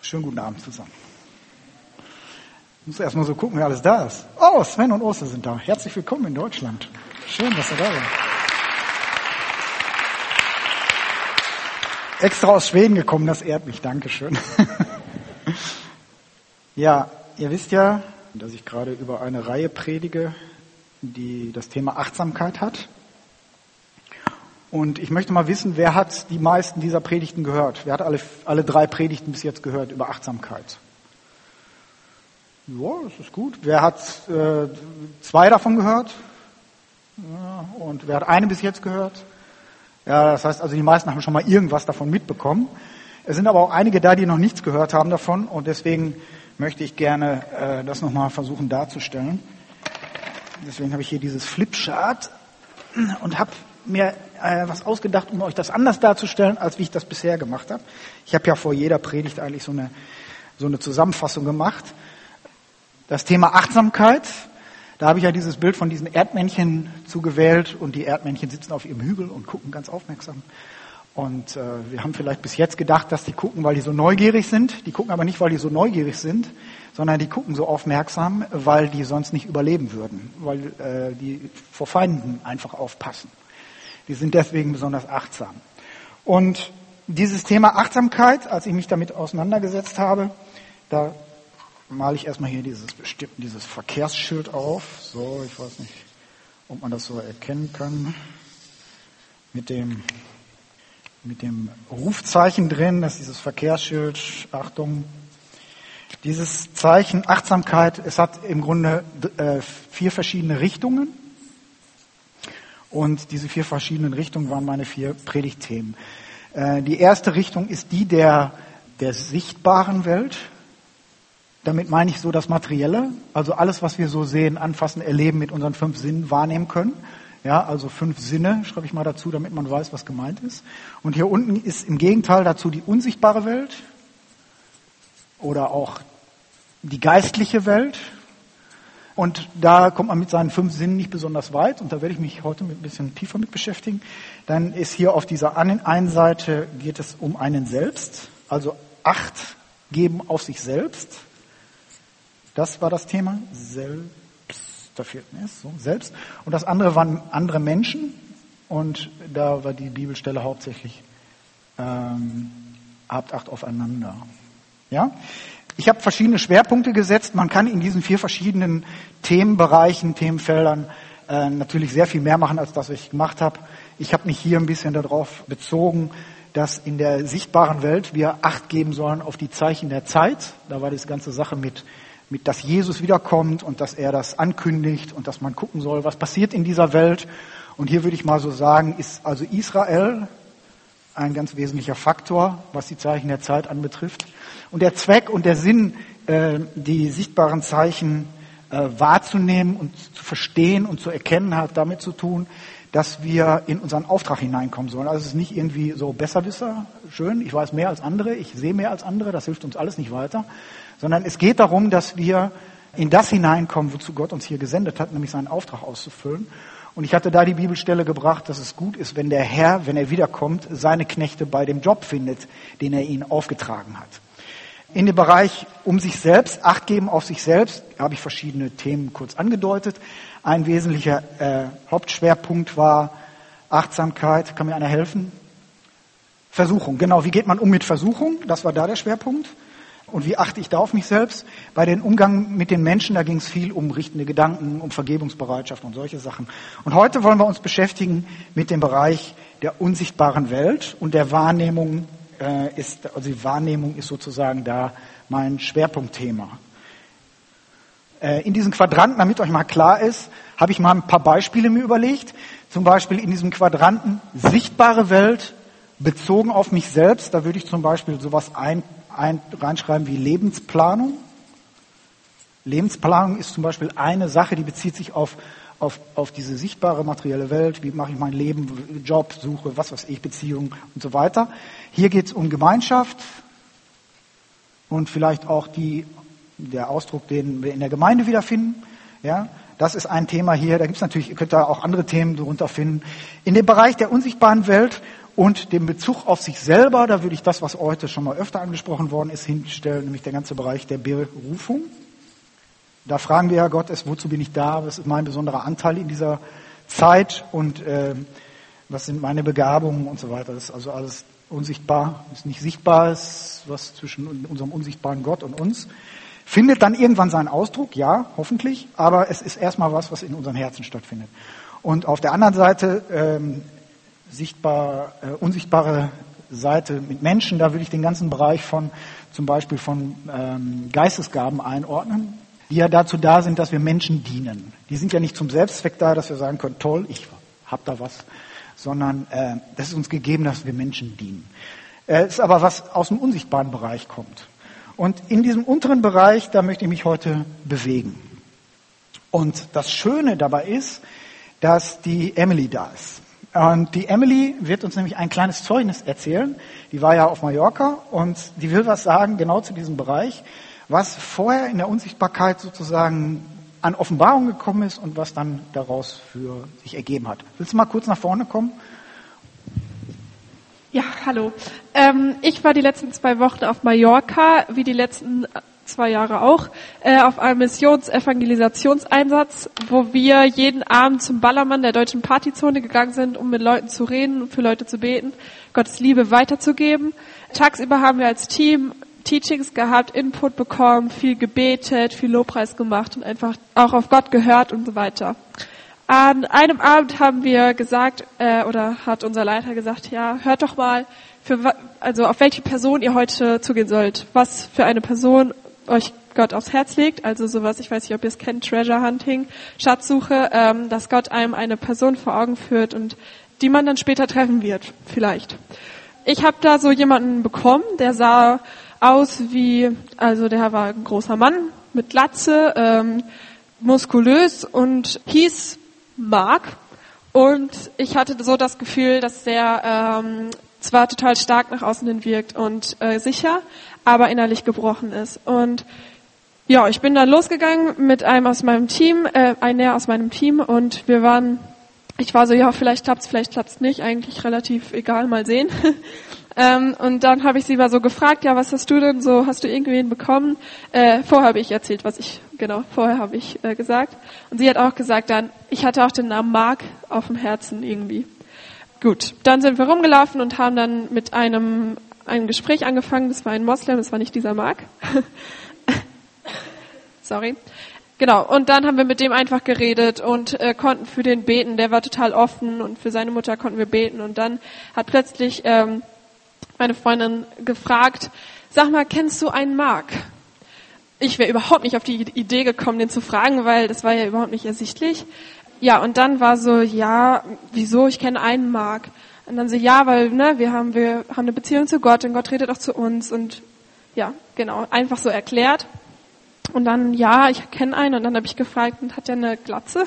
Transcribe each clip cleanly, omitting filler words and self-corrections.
Schönen guten Abend zusammen. Ich muss erst mal so gucken, wer alles da ist. Oh, Sven und Oster sind da. Herzlich willkommen in Deutschland. Schön, dass ihr da seid. Extra aus Schweden gekommen, das ehrt mich. Dankeschön. Ja, ihr wisst ja, dass ich gerade über eine Reihe predige, die das Thema Achtsamkeit hat. Und ich möchte mal wissen, wer hat die meisten dieser Predigten gehört? Wer hat alle 3 Predigten bis jetzt gehört über Achtsamkeit? Ja, das ist gut. Wer hat 2 davon gehört? Ja, und wer hat eine bis jetzt gehört? Ja, das heißt also, die meisten haben schon mal irgendwas davon mitbekommen. Es sind aber auch einige da, die noch nichts gehört haben davon. Und deswegen möchte ich gerne das nochmal versuchen darzustellen. Deswegen habe ich hier dieses Flipchart und habe mir was ausgedacht, um euch das anders darzustellen, als wie ich das bisher gemacht habe. Ich habe ja vor jeder Predigt eigentlich so eine Zusammenfassung gemacht. Das Thema Achtsamkeit, da habe ich ja dieses Bild von diesen Erdmännchen zugewählt und die Erdmännchen sitzen auf ihrem Hügel und gucken ganz aufmerksam. Und wir haben vielleicht bis jetzt gedacht, dass die gucken, weil die so neugierig sind. Die gucken aber nicht, weil die so neugierig sind, sondern die gucken so aufmerksam, weil die sonst nicht überleben würden, weil die vor Feinden einfach aufpassen. Die sind deswegen besonders achtsam. Und dieses Thema Achtsamkeit, als ich mich damit auseinandergesetzt habe, da male ich erstmal hier dieses Verkehrsschild auf. So, ich weiß nicht, ob man das so erkennen kann. Mit dem Rufzeichen drin, das ist dieses Verkehrsschild. Achtung. Dieses Zeichen Achtsamkeit, es hat im Grunde 4 verschiedene Richtungen. Und diese 4 verschiedenen Richtungen waren meine 4 Predigtthemen. Die erste Richtung ist die der sichtbaren Welt. Damit meine ich so das Materielle, also alles, was wir so sehen, anfassen, erleben, mit unseren 5 Sinnen wahrnehmen können. Ja, also 5 Sinne schreibe ich mal dazu, damit man weiß, was gemeint ist. Und hier unten ist im Gegenteil dazu die unsichtbare Welt oder auch die geistliche Welt. Und da kommt man mit seinen 5 Sinnen nicht besonders weit. Und da werde ich mich heute ein bisschen tiefer mit beschäftigen. Dann ist hier auf dieser einen Seite geht es um einen selbst, also Acht geben auf sich selbst. Das war das Thema, selbst, da fehlt mir es, so, selbst. Und das andere waren andere Menschen. Und da war die Bibelstelle hauptsächlich, habt Acht aufeinander. Ja? Ich habe verschiedene Schwerpunkte gesetzt. Man kann in diesen 4 verschiedenen Themenbereichen, Themenfeldern natürlich sehr viel mehr machen, als das, was ich gemacht habe. Ich habe mich hier ein bisschen darauf bezogen, dass in der sichtbaren Welt wir Acht geben sollen auf die Zeichen der Zeit. Da war diese ganze Sache mit dass Jesus wiederkommt und dass er das ankündigt und dass man gucken soll, was passiert in dieser Welt. Und hier würde ich mal so sagen, ist also Israel ein ganz wesentlicher Faktor, was die Zeichen der Zeit anbetrifft. Und der Zweck und der Sinn, die sichtbaren Zeichen wahrzunehmen und zu verstehen und zu erkennen, hat damit zu tun, dass wir in unseren Auftrag hineinkommen sollen. Also es ist nicht irgendwie so Besserwisser, schön, ich weiß mehr als andere, ich sehe mehr als andere, das hilft uns alles nicht weiter, sondern es geht darum, dass wir in das hineinkommen, wozu Gott uns hier gesendet hat, nämlich seinen Auftrag auszufüllen. Und ich hatte da die Bibelstelle gebracht, dass es gut ist, wenn der Herr, wenn er wiederkommt, seine Knechte bei dem Job findet, den er ihnen aufgetragen hat. In dem Bereich um sich selbst, Acht geben auf sich selbst, habe ich verschiedene Themen kurz angedeutet. Ein wesentlicher Hauptschwerpunkt war Achtsamkeit. Kann mir einer helfen? Versuchung, genau. Wie geht man um mit Versuchung? Das war da der Schwerpunkt. Und wie achte ich da auf mich selbst? Bei den Umgang mit den Menschen, da ging es viel um richtende Gedanken, um Vergebungsbereitschaft und solche Sachen. Und heute wollen wir uns beschäftigen mit dem Bereich der unsichtbaren Welt und der Wahrnehmung. Die Wahrnehmung ist sozusagen da mein Schwerpunktthema. In diesen Quadranten, damit euch mal klar ist, habe ich mal ein paar Beispiele mir überlegt. Zum Beispiel in diesem Quadranten sichtbare Welt bezogen auf mich selbst. Da würde ich zum Beispiel sowas reinschreiben wie Lebensplanung. Lebensplanung ist zum Beispiel eine Sache, die bezieht sich auf diese sichtbare materielle Welt. Wie mache ich mein Leben, Job, Suche, was weiß ich, Beziehung und so weiter. Hier geht es um Gemeinschaft und vielleicht auch der Ausdruck, den wir in der Gemeinde wiederfinden. Ja, das ist ein Thema hier. Da gibt es natürlich, ihr könnt da auch andere Themen drunter finden. In dem Bereich der unsichtbaren Welt Und den Bezug auf sich selber, da würde ich das, was heute schon mal öfter angesprochen worden ist, hinstellen, nämlich der ganze Bereich der Berufung. Da fragen wir ja Gott, wozu bin ich da? Was ist mein besonderer Anteil in dieser Zeit? Und was sind meine Begabungen und so weiter? Das ist also alles unsichtbar, ist nicht sichtbar, ist was zwischen unserem unsichtbaren Gott und uns. Findet dann irgendwann seinen Ausdruck, ja, hoffentlich, aber es ist erstmal was in unseren Herzen stattfindet. Und auf der anderen Seite unsichtbare Seite mit Menschen, da würde ich den ganzen Bereich zum Beispiel von Geistesgaben einordnen, die ja dazu da sind, dass wir Menschen dienen. Die sind ja nicht zum Selbstzweck da, dass wir sagen können, toll, ich hab da was, sondern das ist uns gegeben, dass wir Menschen dienen. Es ist aber was aus dem unsichtbaren Bereich kommt. Und in diesem unteren Bereich, da möchte ich mich heute bewegen. Und das Schöne dabei ist, dass die Emily da ist. Und die Emily wird uns nämlich ein kleines Zeugnis erzählen. Die war ja auf Mallorca und die will was sagen genau zu diesem Bereich, was vorher in der Unsichtbarkeit sozusagen an Offenbarung gekommen ist und was dann daraus für sich ergeben hat. Willst du mal kurz nach vorne kommen? Ja, hallo. Ich war die letzten 2 Wochen auf Mallorca, wie die letzten 2 Jahre auch, auf einem Missions-Evangelisationseinsatz, wo wir jeden Abend zum Ballermann der deutschen Partyzone gegangen sind, um mit Leuten zu reden und für Leute zu beten, Gottes Liebe weiterzugeben. Tagsüber haben wir als Team Teachings gehabt, Input bekommen, viel gebetet, viel Lobpreis gemacht und einfach auch auf Gott gehört und so weiter. An einem Abend haben wir gesagt, oder hat unser Leiter gesagt, ja, hört doch mal, auf welche Person ihr heute zugehen sollt. Was für eine Person euch Gott aufs Herz legt. Also sowas, ich weiß nicht, ob ihr es kennt, Treasure Hunting, Schatzsuche, dass Gott einem eine Person vor Augen führt und die man dann später treffen wird, vielleicht. Ich habe da so jemanden bekommen, der sah aus der war ein großer Mann mit Glatze, muskulös und hieß Mark. Und ich hatte so das Gefühl, dass der zwar total stark nach außen hin wirkt und sicher, aber innerlich gebrochen ist. Und ja, ich bin dann losgegangen mit einem aus meinem Team, einer aus meinem Team, und ich war so, ja, vielleicht klappt's nicht, eigentlich relativ egal, mal sehen. Und dann habe ich sie mal so gefragt, ja, was hast du denn so, hast du irgendwen bekommen? Vorher habe ich erzählt, vorher habe ich gesagt. Und sie hat auch gesagt dann, ich hatte auch den Namen Mark auf dem Herzen irgendwie. Gut, dann sind wir rumgelaufen und haben dann mit ein Gespräch angefangen. Das war ein Moslem, das war nicht dieser Mark. Sorry. Genau, und dann haben wir mit dem einfach geredet und konnten für den beten. Der war total offen und für seine Mutter konnten wir beten. Und dann hat plötzlich meine Freundin gefragt, sag mal, kennst du einen Mark? Ich wäre überhaupt nicht auf die Idee gekommen, den zu fragen, weil das war ja überhaupt nicht ersichtlich. Ja, und dann war so, ja, wieso, ich kenne einen Mark. Und dann so, ja, weil wir haben eine Beziehung zu Gott und Gott redet auch zu uns. Und ja, genau, einfach so erklärt. Und dann, ja, ich kenne einen. Und dann habe ich gefragt, und hat der eine Glatze?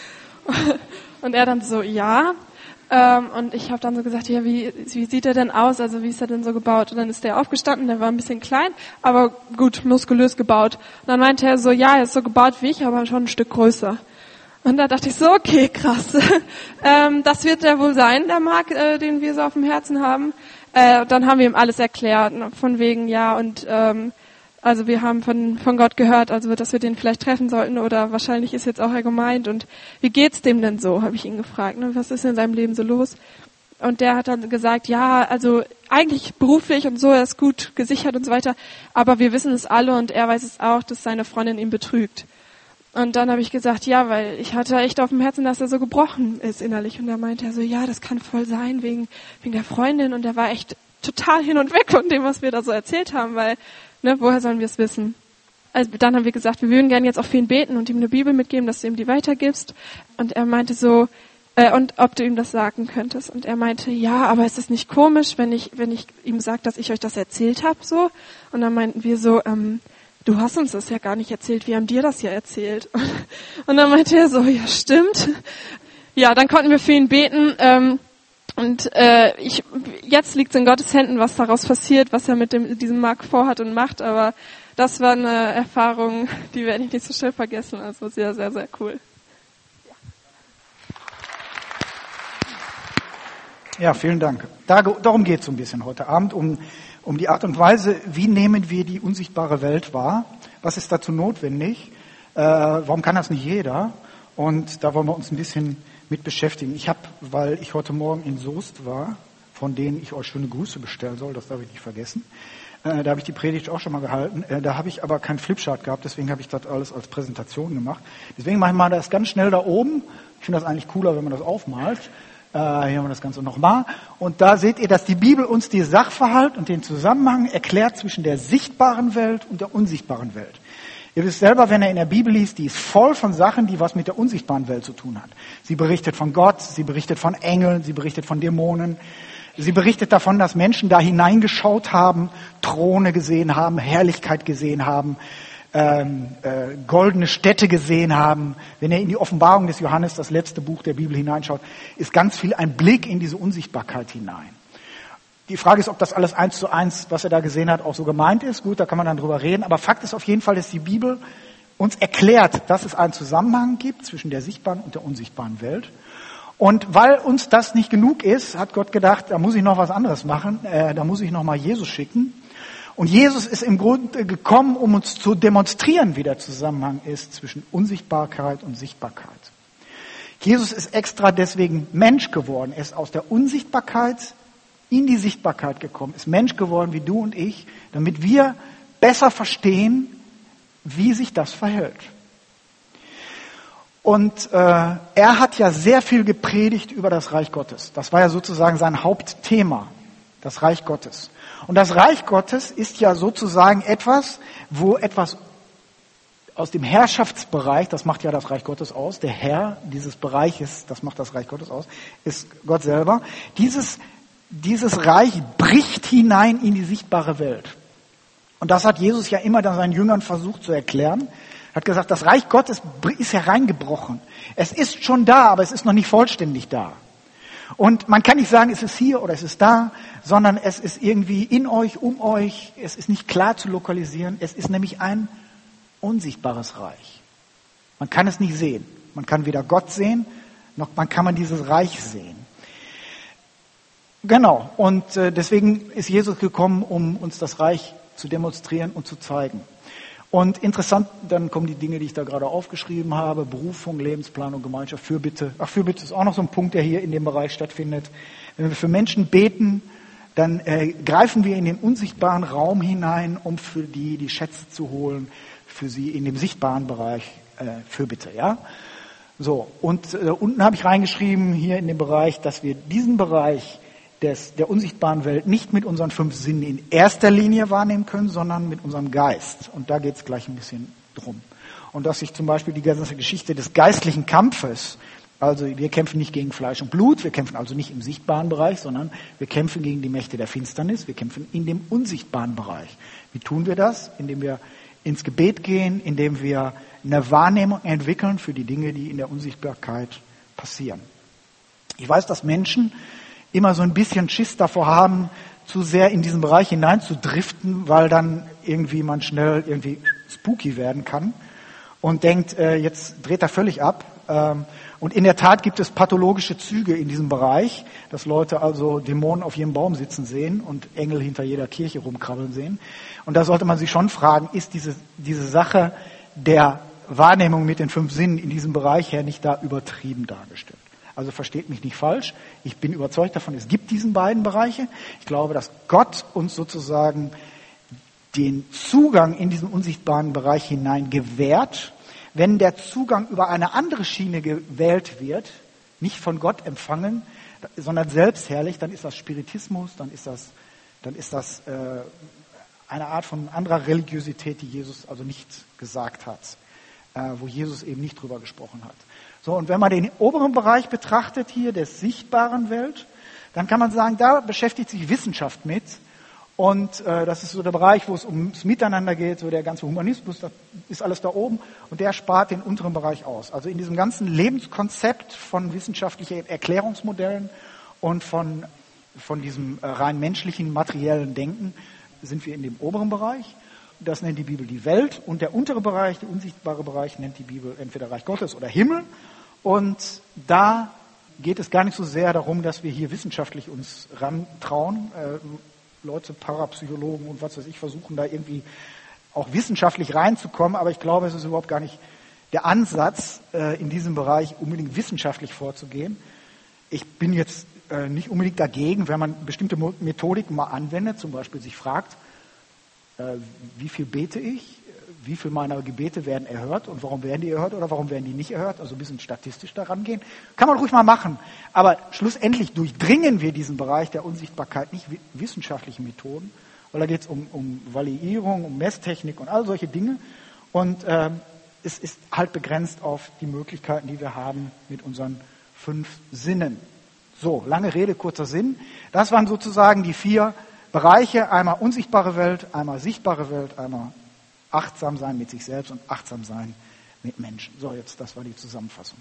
Und er dann so, ja. Und ich habe dann so gesagt, ja, wie sieht er denn aus? Also wie ist er denn so gebaut? Und dann ist der aufgestanden, der war ein bisschen klein, aber gut, muskulös gebaut. Und dann meinte er so, ja, er ist so gebaut wie ich, aber schon ein Stück größer. Und da dachte ich so, okay, krass. Das wird der wohl sein, der Mark, den wir so auf dem Herzen haben. Dann haben wir ihm alles erklärt, von wegen, ja, und also wir haben von Gott gehört, also dass wir den vielleicht treffen sollten, oder wahrscheinlich ist jetzt auch er gemeint. Und wie geht's dem denn so, habe ich ihn gefragt. Ne? Was ist in seinem Leben so los? Und der hat dann gesagt, ja, also eigentlich beruflich und so, er ist gut gesichert und so weiter, aber wir wissen es alle und er weiß es auch, dass seine Freundin ihn betrügt. Und dann habe ich gesagt, ja, weil ich hatte echt auf dem Herzen, dass er so gebrochen ist innerlich. Und da meinte er so, ja, das kann voll sein wegen der Freundin. Und er war echt total hin und weg von dem, was wir da so erzählt haben, weil woher sollen wir es wissen? Also dann haben wir gesagt, wir würden gerne jetzt auch für ihn beten und ihm eine Bibel mitgeben, dass du ihm die weitergibst. Und er meinte so, und ob du ihm das sagen könntest. Und er meinte, ja, aber ist es nicht komisch, wenn ich ihm sage, dass ich euch das erzählt habe, so? Und dann meinten wir so, du hast uns das ja gar nicht erzählt, wir haben dir das ja erzählt. Und dann meinte er so, ja, stimmt. Ja, dann konnten wir für ihn beten, und jetzt liegt es in Gottes Händen, was daraus passiert, was er mit diesem Mark vorhat und macht, aber das war eine Erfahrung, die werde ich nicht so schnell vergessen, also sehr, sehr, sehr cool. Ja, vielen Dank. Darum geht es so ein bisschen heute Abend, um die Art und Weise, wie nehmen wir die unsichtbare Welt wahr? Was ist dazu notwendig? Warum kann das nicht jeder? Und da wollen wir uns ein bisschen mit beschäftigen. Weil ich heute Morgen in Soest war, von denen ich euch schöne Grüße bestellen soll, das darf ich nicht vergessen. Da habe ich die Predigt auch schon mal gehalten. Da habe ich aber keinen Flipchart gehabt, deswegen habe ich das alles als Präsentation gemacht. Deswegen mache ich mal das ganz schnell da oben. Ich finde das eigentlich cooler, wenn man das aufmalt. Hier haben wir das Ganze nochmal. Und da seht ihr, dass die Bibel uns die Sachverhalt und den Zusammenhang erklärt zwischen der sichtbaren Welt und der unsichtbaren Welt. Ihr wisst selber, wenn ihr in der Bibel liest, die ist voll von Sachen, die was mit der unsichtbaren Welt zu tun hat. Sie berichtet von Gott, sie berichtet von Engeln, sie berichtet von Dämonen. Sie berichtet davon, dass Menschen da hineingeschaut haben, Throne gesehen haben, Herrlichkeit gesehen haben, goldene Städte gesehen haben. Wenn ihr in die Offenbarung des Johannes, das letzte Buch der Bibel, hineinschaut, ist ganz viel ein Blick in diese Unsichtbarkeit hinein. Die Frage ist, ob das alles 1:1, was er da gesehen hat, auch so gemeint ist. Gut, da kann man dann drüber reden. Aber Fakt ist auf jeden Fall, dass die Bibel uns erklärt, dass es einen Zusammenhang gibt zwischen der sichtbaren und der unsichtbaren Welt. Und weil uns das nicht genug ist, hat Gott gedacht, da muss ich noch was anderes machen. Da muss ich noch mal Jesus schicken. Und Jesus ist im Grunde gekommen, um uns zu demonstrieren, wie der Zusammenhang ist zwischen Unsichtbarkeit und Sichtbarkeit. Jesus ist extra deswegen Mensch geworden. Er ist aus der Unsichtbarkeit in die Sichtbarkeit gekommen, ist Mensch geworden wie du und ich, damit wir besser verstehen, wie sich das verhält. Und er hat ja sehr viel gepredigt über das Reich Gottes. Das war ja sozusagen sein Hauptthema, das Reich Gottes. Und das Reich Gottes ist ja sozusagen etwas, wo etwas aus dem Herrschaftsbereich, das macht ja das Reich Gottes aus, der Herr dieses Bereiches, das macht das Reich Gottes aus, ist Gott selber. Dieses Reich bricht hinein in die sichtbare Welt. Und das hat Jesus ja immer dann seinen Jüngern versucht zu erklären. Er hat gesagt, das Reich Gottes ist hereingebrochen. Es ist schon da, aber es ist noch nicht vollständig da. Und man kann nicht sagen, es ist hier oder es ist da, sondern es ist irgendwie in euch, um euch. Es ist nicht klar zu lokalisieren. Es ist nämlich ein unsichtbares Reich. Man kann es nicht sehen. Man kann weder Gott sehen, noch kann man dieses Reich sehen. Genau. Und deswegen ist Jesus gekommen, um uns das Reich zu demonstrieren und zu zeigen. Und interessant, dann kommen die Dinge, die ich da gerade aufgeschrieben habe, Berufung, Lebensplanung, Gemeinschaft, Fürbitte. Fürbitte ist auch noch so ein Punkt, der hier in dem Bereich stattfindet. Wenn wir für Menschen beten, dann greifen wir in den unsichtbaren Raum hinein, um für die Schätze zu holen, für sie in dem sichtbaren Bereich Fürbitte, ja? So, und unten habe ich reingeschrieben, hier in dem Bereich, dass wir diesen Bereich der unsichtbaren Welt nicht mit unseren 5 Sinnen in erster Linie wahrnehmen können, sondern mit unserem Geist. Und da geht es gleich ein bisschen drum. Und dass sich zum Beispiel die ganze Geschichte des geistlichen Kampfes, also wir kämpfen nicht gegen Fleisch und Blut, wir kämpfen also nicht im sichtbaren Bereich, sondern wir kämpfen gegen die Mächte der Finsternis, wir kämpfen in dem unsichtbaren Bereich. Wie tun wir das? Indem wir ins Gebet gehen, indem wir eine Wahrnehmung entwickeln für die Dinge, die in der Unsichtbarkeit passieren. Ich weiß, dass Menschen immer so ein bisschen Schiss davor haben, zu sehr in diesen Bereich hineinzudriften, weil dann irgendwie man schnell irgendwie spooky werden kann und denkt, jetzt dreht er völlig ab. Und in der Tat gibt es pathologische Züge in diesem Bereich, dass Leute also Dämonen auf jedem Baum sitzen sehen und Engel hinter jeder Kirche rumkrabbeln sehen. Und da sollte man sich schon fragen, ist diese Sache der Wahrnehmung mit den 5 Sinnen in diesem Bereich her nicht da übertrieben dargestellt? Also versteht mich nicht falsch. Ich bin überzeugt davon, es gibt diesen beiden Bereiche. Ich glaube, dass Gott uns sozusagen den Zugang in diesen unsichtbaren Bereich hinein gewährt. Wenn der Zugang über eine andere Schiene gewählt wird, nicht von Gott empfangen, sondern selbstherrlich, dann ist das Spiritismus, dann ist das eine Art von anderer Religiosität, die Jesus also nicht gesagt hat, wo Jesus eben nicht drüber gesprochen hat. So, und wenn man den oberen Bereich betrachtet hier, der sichtbaren Welt, dann kann man sagen, da beschäftigt sich Wissenschaft mit. Und das ist so der Bereich, wo es ums Miteinander geht, so der ganze Humanismus, das ist alles da oben. Und der spart den unteren Bereich aus. Also in diesem ganzen Lebenskonzept von wissenschaftlichen Erklärungsmodellen und von diesem rein menschlichen, materiellen Denken sind wir in dem oberen Bereich. Das nennt die Bibel die Welt. Und der untere Bereich, der unsichtbare Bereich, nennt die Bibel entweder Reich Gottes oder Himmel. Und da geht es gar nicht so sehr darum, dass wir hier wissenschaftlich uns rantrauen. Leute, Parapsychologen und was weiß ich, versuchen da irgendwie auch wissenschaftlich reinzukommen, aber ich glaube, es ist überhaupt gar nicht der Ansatz, in diesem Bereich unbedingt wissenschaftlich vorzugehen. Ich bin jetzt nicht unbedingt dagegen, wenn man bestimmte Methodiken mal anwendet, zum Beispiel sich fragt, wie viel bete ich, wie viel meiner Gebete werden erhört und warum werden die erhört oder warum werden die nicht erhört, also ein bisschen statistisch daran gehen. Kann man ruhig mal machen, aber schlussendlich durchdringen wir diesen Bereich der Unsichtbarkeit nicht wissenschaftlichen Methoden, weil da geht es um Validierung, um Messtechnik und all solche Dinge und es ist halt begrenzt auf die Möglichkeiten, die wir haben mit unseren 5 Sinnen. So, lange Rede, kurzer Sinn. Das waren sozusagen die 4 Bereiche, einmal unsichtbare Welt, einmal sichtbare Welt, einmal achtsam sein mit sich selbst und achtsam sein mit Menschen. So, das war die Zusammenfassung.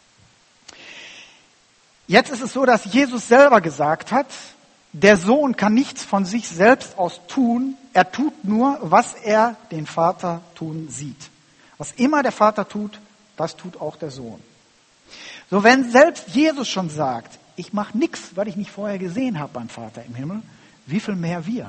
Jetzt ist es so, dass Jesus selber gesagt hat, der Sohn kann nichts von sich selbst aus tun, er tut nur, was er den Vater tun sieht. Was immer der Vater tut, das tut auch der Sohn. So, wenn selbst Jesus schon sagt, ich mache nichts, was ich nicht vorher gesehen habe beim Vater im Himmel, wie viel mehr wir?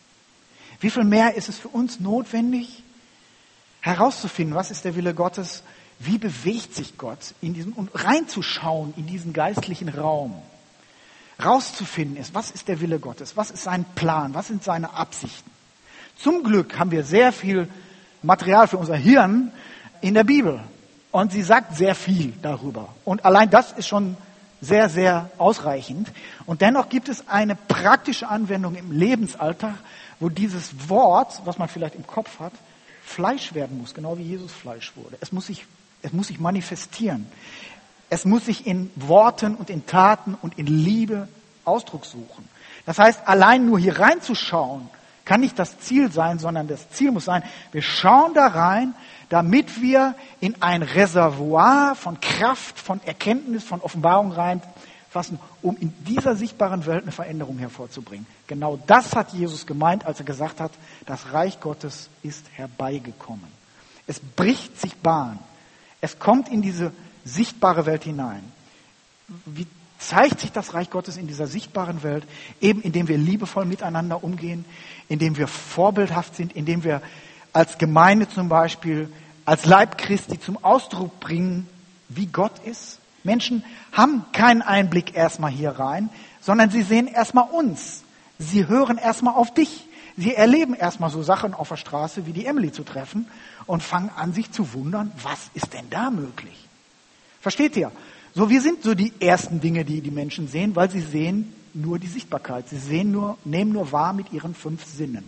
Wie viel mehr ist es für uns notwendig, herauszufinden, was ist der Wille Gottes, wie bewegt sich Gott in diesem, und reinzuschauen in diesen geistlichen Raum. Rauszufinden ist, was ist der Wille Gottes, was ist sein Plan, was sind seine Absichten. Zum Glück haben wir sehr viel Material für unser Hirn in der Bibel. Und sie sagt sehr viel darüber. Und allein das ist schon sehr, sehr ausreichend. Und dennoch gibt es eine praktische Anwendung im Lebensalltag, wo dieses Wort, was man vielleicht im Kopf hat, Fleisch werden muss, genau wie Jesus Fleisch wurde. Es muss sich manifestieren. Es muss sich in Worten und in Taten und in Liebe Ausdruck suchen. Das heißt, allein nur hier reinzuschauen, kann nicht das Ziel sein, sondern das Ziel muss sein, wir schauen da rein, damit wir in ein Reservoir von Kraft, von Erkenntnis, von Offenbarung reinfassen, um in dieser sichtbaren Welt eine Veränderung hervorzubringen. Genau das hat Jesus gemeint, als er gesagt hat, das Reich Gottes ist herbeigekommen. Es bricht sich Bahn. Es kommt in diese sichtbare Welt hinein. Wie zeigt sich das Reich Gottes in dieser sichtbaren Welt? Eben indem wir liebevoll miteinander umgehen, indem wir vorbildhaft sind, indem wir als Gemeinde zum Beispiel, als Leib Christi zum Ausdruck bringen, wie Gott ist. Menschen haben keinen Einblick erstmal hier rein, sondern sie sehen erstmal uns. Sie hören erstmal auf dich. Sie erleben erstmal so Sachen auf der Straße, wie die Emily zu treffen und fangen an, sich zu wundern, was ist denn da möglich? Versteht ihr? So, wir sind so die ersten Dinge, die die Menschen sehen, weil sie sehen nur die Sichtbarkeit. Sie nehmen nur wahr mit ihren 5 Sinnen.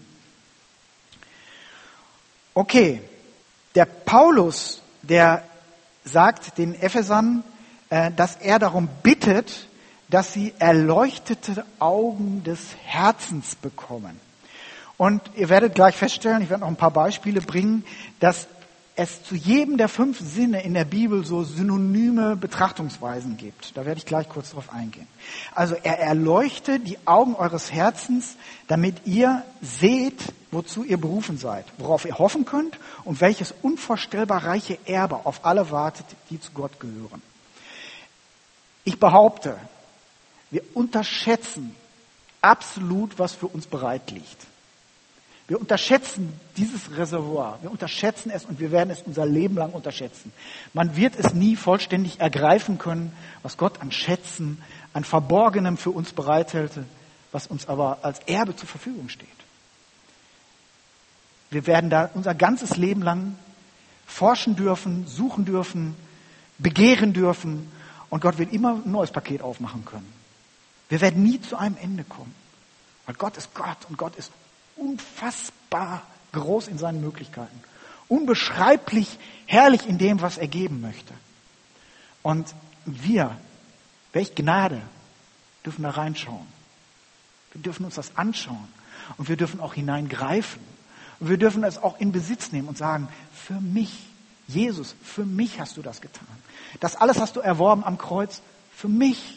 Okay, der Paulus, der sagt den Ephesern, dass er darum bittet, dass sie erleuchtete Augen des Herzens bekommen. Und ihr werdet gleich feststellen, ich werde noch ein paar Beispiele bringen, dass es zu jedem der 5 Sinne in der Bibel so synonyme Betrachtungsweisen gibt. Da werde ich gleich kurz drauf eingehen. Also er erleuchtet die Augen eures Herzens, damit ihr seht, wozu ihr berufen seid, worauf ihr hoffen könnt und welches unvorstellbar reiche Erbe auf alle wartet, die zu Gott gehören. Ich behaupte, wir unterschätzen absolut, was für uns bereit liegt. Wir unterschätzen dieses Reservoir, wir unterschätzen es und wir werden es unser Leben lang unterschätzen. Man wird es nie vollständig ergreifen können, was Gott an Schätzen, an Verborgenem für uns bereithält, was uns aber als Erbe zur Verfügung steht. Wir werden da unser ganzes Leben lang forschen dürfen, suchen dürfen, begehren dürfen und Gott wird immer ein neues Paket aufmachen können. Wir werden nie zu einem Ende kommen, weil Gott ist Gott und Gott ist unfassbar groß in seinen Möglichkeiten. Unbeschreiblich herrlich in dem, was er geben möchte. Und wir, welch Gnade, dürfen da reinschauen. Wir dürfen uns das anschauen. Und wir dürfen auch hineingreifen. Und wir dürfen es auch in Besitz nehmen und sagen, für mich, Jesus, für mich hast du das getan. Das alles hast du erworben am Kreuz, für mich.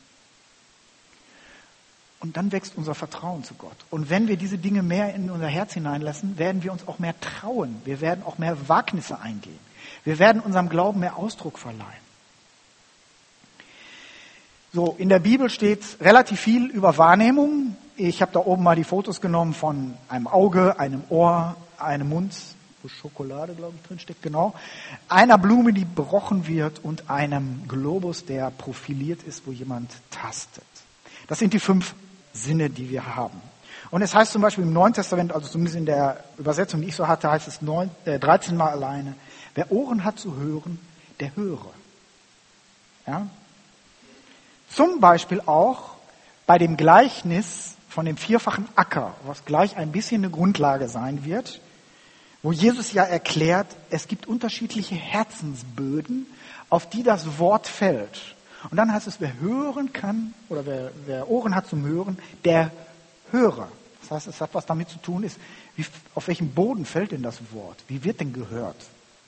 Und dann wächst unser Vertrauen zu Gott. Und wenn wir diese Dinge mehr in unser Herz hineinlassen, werden wir uns auch mehr trauen. Wir werden auch mehr Wagnisse eingehen. Wir werden unserem Glauben mehr Ausdruck verleihen. So, in der Bibel steht relativ viel über Wahrnehmung. Ich habe da oben mal die Fotos genommen von einem Auge, einem Ohr, einem Mund, wo Schokolade, glaube ich, drin steckt, genau. Einer Blume, die berochen wird und einem Globus, der profiliert ist, wo jemand tastet. Das sind die 5 Sinne, die wir haben. Und es heißt zum Beispiel im Neuen Testament, also zumindest in der Übersetzung, die ich so hatte, heißt es 13 Mal alleine, wer Ohren hat zu hören, der höre. Ja? Zum Beispiel auch bei dem Gleichnis von dem 4-fachen Acker, was gleich ein bisschen eine Grundlage sein wird, wo Jesus ja erklärt, es gibt unterschiedliche Herzensböden, auf die das Wort fällt. Und dann heißt es, wer hören kann, oder wer Ohren hat zum Hören, der höre. Das heißt, es hat was damit zu tun, auf welchem Boden fällt denn das Wort? Wie wird denn gehört?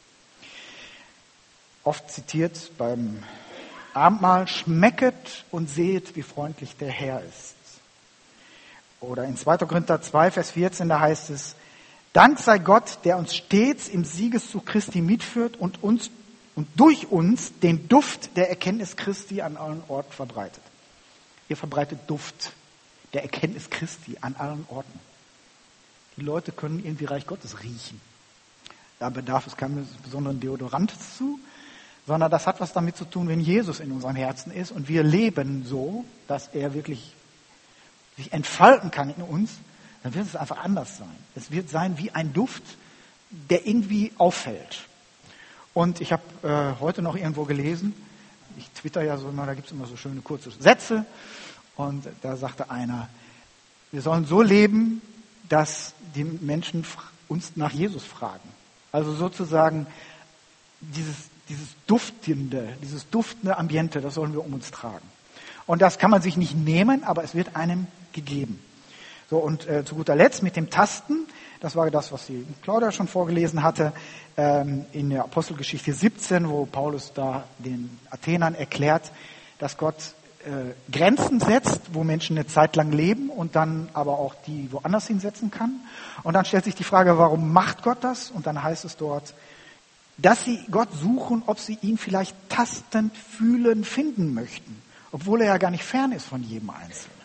Oft zitiert beim Abendmahl, schmecket und seht, wie freundlich der Herr ist. Oder in 2. Korinther 2, Vers 14, da heißt es, Dank sei Gott, der uns stets im Siegeszug Christi mitführt und durch uns den Duft der Erkenntnis Christi an allen Orten verbreitet. Ihr verbreitet Duft der Erkenntnis Christi an allen Orten. Die Leute können irgendwie Reich Gottes riechen. Da bedarf es keinem besonderen Deodorant zu, sondern das hat was damit zu tun, wenn Jesus in unserem Herzen ist und wir leben so, dass er wirklich sich entfalten kann in uns, dann wird es einfach anders sein. Es wird sein wie ein Duft, der irgendwie auffällt. Und ich habe heute noch irgendwo gelesen, ich twitter ja so immer, da gibt es immer so schöne kurze Sätze, und da sagte einer, wir sollen so leben, dass die Menschen uns nach Jesus fragen. Also sozusagen dieses duftende Ambiente, das sollen wir um uns tragen. Und das kann man sich nicht nehmen, aber es wird einem gegeben. So, und zu guter Letzt mit dem Tasten, das war das, was die Claudia schon vorgelesen hatte, in der Apostelgeschichte 17, wo Paulus da den Athenern erklärt, dass Gott Grenzen setzt, wo Menschen eine Zeit lang leben und dann aber auch die woanders hinsetzen kann. Und dann stellt sich die Frage, warum macht Gott das? Und dann heißt es dort, dass sie Gott suchen, ob sie ihn vielleicht tastend, fühlen, finden möchten, obwohl er ja gar nicht fern ist von jedem Einzelnen.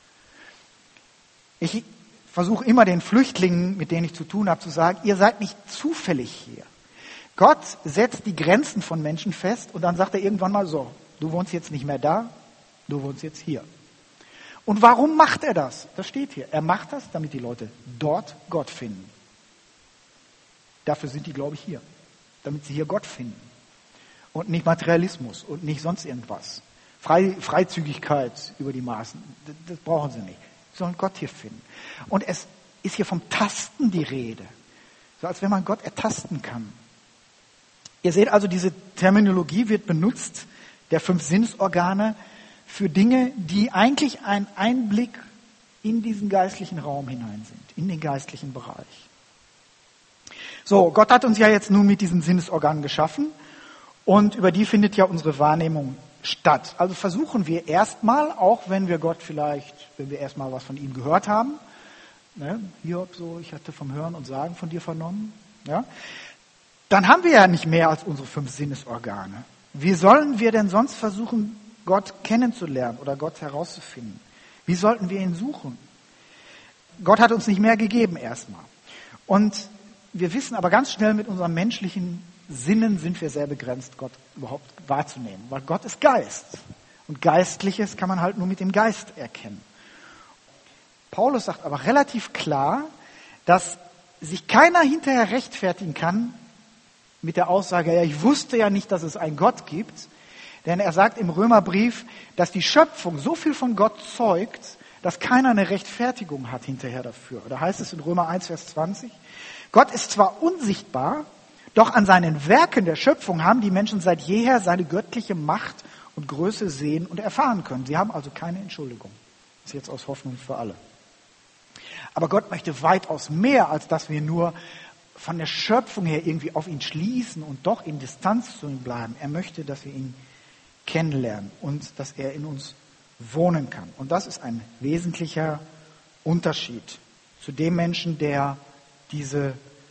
Ich versuche immer den Flüchtlingen, mit denen ich zu tun habe, zu sagen, ihr seid nicht zufällig hier. Gott setzt die Grenzen von Menschen fest und dann sagt er irgendwann mal so, du wohnst jetzt nicht mehr da, du wohnst jetzt hier. Und warum macht er das? Das steht hier. Er macht das, damit die Leute dort Gott finden. Dafür sind die, glaube ich, hier. Damit sie hier Gott finden. Und nicht Materialismus und nicht sonst irgendwas. Freizügigkeit über die Maßen, das brauchen sie nicht. Sie sollen Gott hier finden. Und es ist hier vom Tasten die Rede. So als wenn man Gott ertasten kann. Ihr seht also, diese Terminologie wird benutzt, der 5 Sinnesorgane, für Dinge, die eigentlich ein Einblick in diesen geistlichen Raum hinein sind, in den geistlichen Bereich. So, Gott hat uns ja jetzt nun mit diesen Sinnesorganen geschaffen und über die findet ja unsere Wahrnehmung statt. Also versuchen wir erstmal, auch wenn wir erstmal was von ihm gehört haben, ne, Hiob so, ich hatte vom Hören und Sagen von dir vernommen, ja, dann haben wir ja nicht mehr als unsere 5 Sinnesorgane. Wie sollen wir denn sonst versuchen, Gott kennenzulernen oder Gott herauszufinden? Wie sollten wir ihn suchen? Gott hat uns nicht mehr gegeben erstmal. Und wir wissen aber ganz schnell, mit unseren menschlichen Sinnen sind wir sehr begrenzt, Gott überhaupt wahrzunehmen. Weil Gott ist Geist. Und Geistliches kann man halt nur mit dem Geist erkennen. Paulus sagt aber relativ klar, dass sich keiner hinterher rechtfertigen kann mit der Aussage, ja, ich wusste ja nicht, dass es einen Gott gibt. Denn er sagt im Römerbrief, dass die Schöpfung so viel von Gott zeugt, dass keiner eine Rechtfertigung hat hinterher dafür. Da heißt es in Römer 1, Vers 20, Gott ist zwar unsichtbar, doch an seinen Werken der Schöpfung haben die Menschen seit jeher seine göttliche Macht und Größe sehen und erfahren können. Sie haben also keine Entschuldigung. Das ist jetzt aus Hoffnung für alle. Aber Gott möchte weitaus mehr, als dass wir nur von der Schöpfung her irgendwie auf ihn schließen und doch in Distanz zu ihm bleiben. Er möchte, dass wir ihn kennenlernen und dass er in uns wohnen kann. Und das ist ein wesentlicher Unterschied zu dem Menschen, der diesen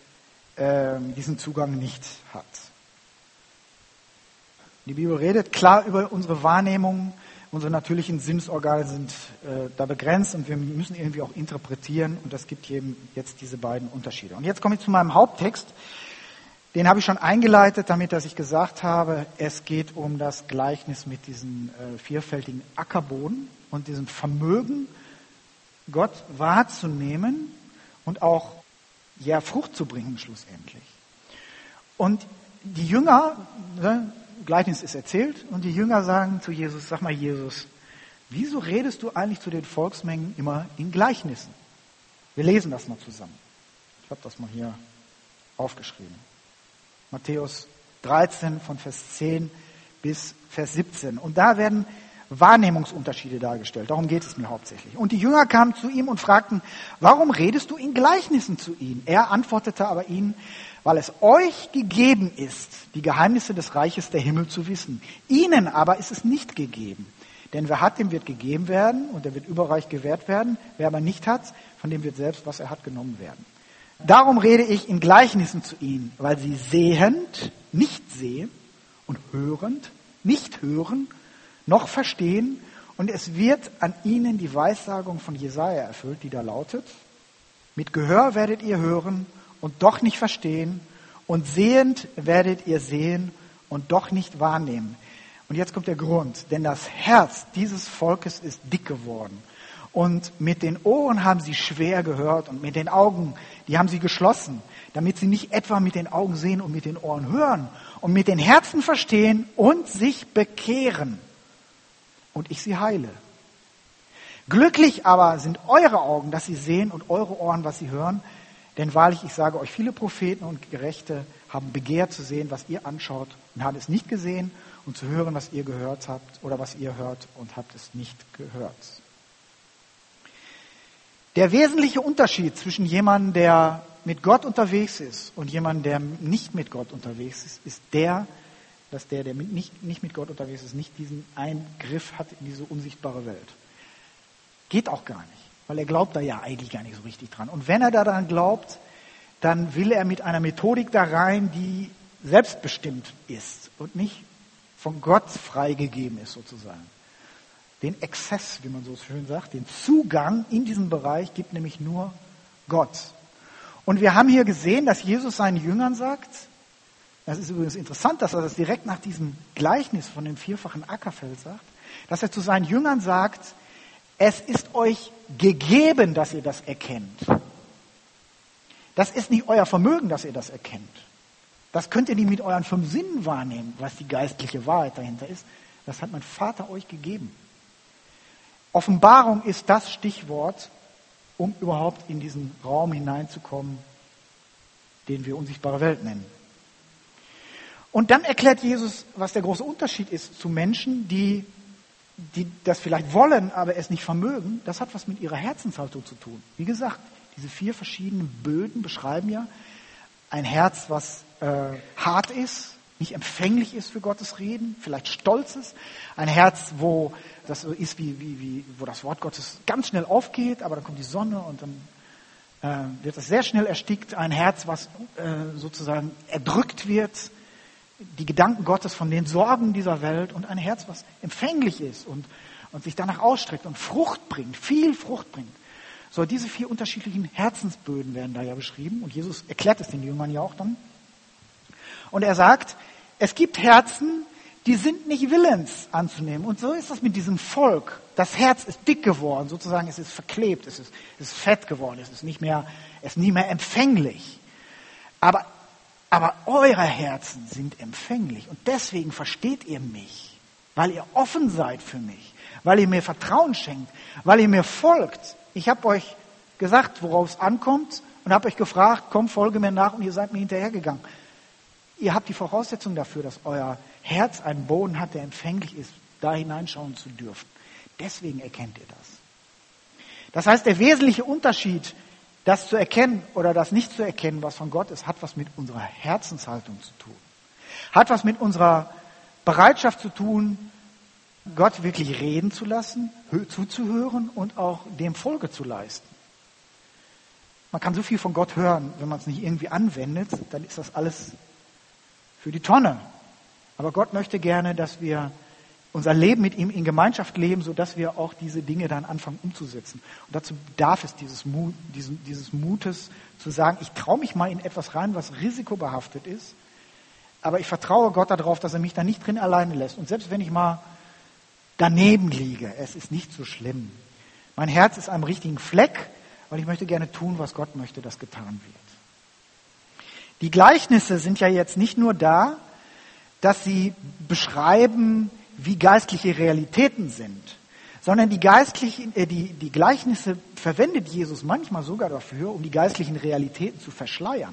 Zugang nicht hat. Die Bibel redet klar über unsere Wahrnehmung Unsere natürlichen Sinnesorgane sind da begrenzt und wir müssen irgendwie auch interpretieren und das gibt eben jetzt diese beiden Unterschiede. Und jetzt komme ich zu meinem Haupttext. Den habe ich schon eingeleitet, damit dass ich gesagt habe, es geht um das Gleichnis mit diesem vielfältigen Ackerboden und diesem Vermögen, Gott wahrzunehmen und auch Frucht zu bringen schlussendlich. Und die Jünger, Gleichnis ist erzählt, und die Jünger sagen zu Jesus, sag mal Jesus, wieso redest du eigentlich zu den Volksmengen immer in Gleichnissen? Wir lesen das mal zusammen. Ich habe das mal hier aufgeschrieben. Matthäus 13 von Vers 10 bis Vers 17. Und da werden Wahrnehmungsunterschiede dargestellt. Darum geht es mir hauptsächlich. Und die Jünger kamen zu ihm und fragten, warum redest du in Gleichnissen zu ihnen? Er antwortete aber ihnen, weil es euch gegeben ist, die Geheimnisse des Reiches der Himmel zu wissen. Ihnen aber ist es nicht gegeben. Denn wer hat, dem wird gegeben werden und der wird überreich gewährt werden. Wer aber nicht hat, von dem wird selbst, was er hat, genommen werden. Darum rede ich in Gleichnissen zu ihnen, weil sie sehend nicht sehen und hörend nicht hören, noch verstehen, und es wird an ihnen die Weissagung von Jesaja erfüllt, die da lautet, mit Gehör werdet ihr hören und doch nicht verstehen, und sehend werdet ihr sehen und doch nicht wahrnehmen. Und jetzt kommt der Grund, denn das Herz dieses Volkes ist dick geworden. Und mit den Ohren haben sie schwer gehört und mit den Augen, die haben sie geschlossen, damit sie nicht etwa mit den Augen sehen und mit den Ohren hören und mit den Herzen verstehen und sich bekehren. Und ich sie heile. Glücklich aber sind eure Augen, dass sie sehen, und eure Ohren, was sie hören. Denn wahrlich, ich sage euch, viele Propheten und Gerechte haben begehrt zu sehen, was ihr anschaut, und haben es nicht gesehen, und zu hören, was ihr gehört habt, oder was ihr hört und habt es nicht gehört. Der wesentliche Unterschied zwischen jemandem, der mit Gott unterwegs ist, und jemandem, der nicht mit Gott unterwegs ist, ist dass der nicht mit Gott unterwegs ist, nicht diesen Eingriff hat in diese unsichtbare Welt. Geht auch gar nicht, weil er glaubt da ja eigentlich gar nicht so richtig dran. Und wenn er daran glaubt, dann will er mit einer Methodik da rein, die selbstbestimmt ist und nicht von Gott freigegeben ist sozusagen. Den Access, wie man so schön sagt, den Zugang in diesen Bereich gibt nämlich nur Gott. Und wir haben hier gesehen, dass Jesus seinen Jüngern sagt, das ist übrigens interessant, dass er das direkt nach diesem Gleichnis von dem vierfachen Ackerfeld sagt, dass er zu seinen Jüngern sagt, es ist euch gegeben, dass ihr das erkennt. Das ist nicht euer Vermögen, dass ihr das erkennt. Das könnt ihr nicht mit euren 5 Sinnen wahrnehmen, was die geistliche Wahrheit dahinter ist. Das hat mein Vater euch gegeben. Offenbarung ist das Stichwort, um überhaupt in diesen Raum hineinzukommen, den wir unsichtbare Welt nennen. Und dann erklärt Jesus, was der große Unterschied ist zu Menschen, die das vielleicht wollen, aber es nicht vermögen. Das hat was mit ihrer Herzenshaltung zu tun. Wie gesagt, diese 4 verschiedenen Böden beschreiben ja ein Herz, was hart ist, nicht empfänglich ist für Gottes Reden, vielleicht stolz ist. Ein Herz, wo das so ist, wo das Wort Gottes ganz schnell aufgeht, aber dann kommt die Sonne und dann wird es sehr schnell erstickt. Ein Herz, was sozusagen erdrückt wird, die Gedanken Gottes von den Sorgen dieser Welt, und ein Herz, was empfänglich ist und sich danach ausstreckt und Frucht bringt, viel Frucht bringt. So, diese 4 unterschiedlichen Herzensböden werden da ja beschrieben, und Jesus erklärt es den Jüngern ja auch dann. Und er sagt, es gibt Herzen, die sind nicht willens anzunehmen. Und so ist das mit diesem Volk. Das Herz ist dick geworden, sozusagen, es ist verklebt, es ist fett geworden, es ist nicht mehr empfänglich. Aber eure Herzen sind empfänglich, und deswegen versteht ihr mich, weil ihr offen seid für mich, weil ihr mir Vertrauen schenkt, weil ihr mir folgt. Ich habe euch gesagt, worauf es ankommt, und habe euch gefragt, komm, folge mir nach, und ihr seid mir hinterhergegangen. Ihr habt die Voraussetzung dafür, dass euer Herz einen Boden hat, der empfänglich ist, da hineinschauen zu dürfen. Deswegen erkennt ihr das. Das heißt, der wesentliche Unterschied, das zu erkennen oder das nicht zu erkennen, was von Gott ist, hat was mit unserer Herzenshaltung zu tun. Hat was mit unserer Bereitschaft zu tun, Gott wirklich reden zu lassen, zuzuhören und auch dem Folge zu leisten. Man kann so viel von Gott hören, wenn man es nicht irgendwie anwendet, dann ist das alles für die Tonne. Aber Gott möchte gerne, dass wir unser Leben mit ihm in Gemeinschaft leben, sodass wir auch diese Dinge dann anfangen umzusetzen. Und dazu bedarf es dieses Mutes zu sagen, ich traue mich mal in etwas rein, was risikobehaftet ist, aber ich vertraue Gott darauf, dass er mich da nicht drin alleine lässt. Und selbst wenn ich mal daneben liege, es ist nicht so schlimm. Mein Herz ist am richtigen Fleck, weil ich möchte gerne tun, was Gott möchte, dass getan wird. Die Gleichnisse sind ja jetzt nicht nur da, dass sie beschreiben, wie geistliche Realitäten sind, sondern die Gleichnisse verwendet Jesus manchmal sogar dafür, um die geistlichen Realitäten zu verschleiern.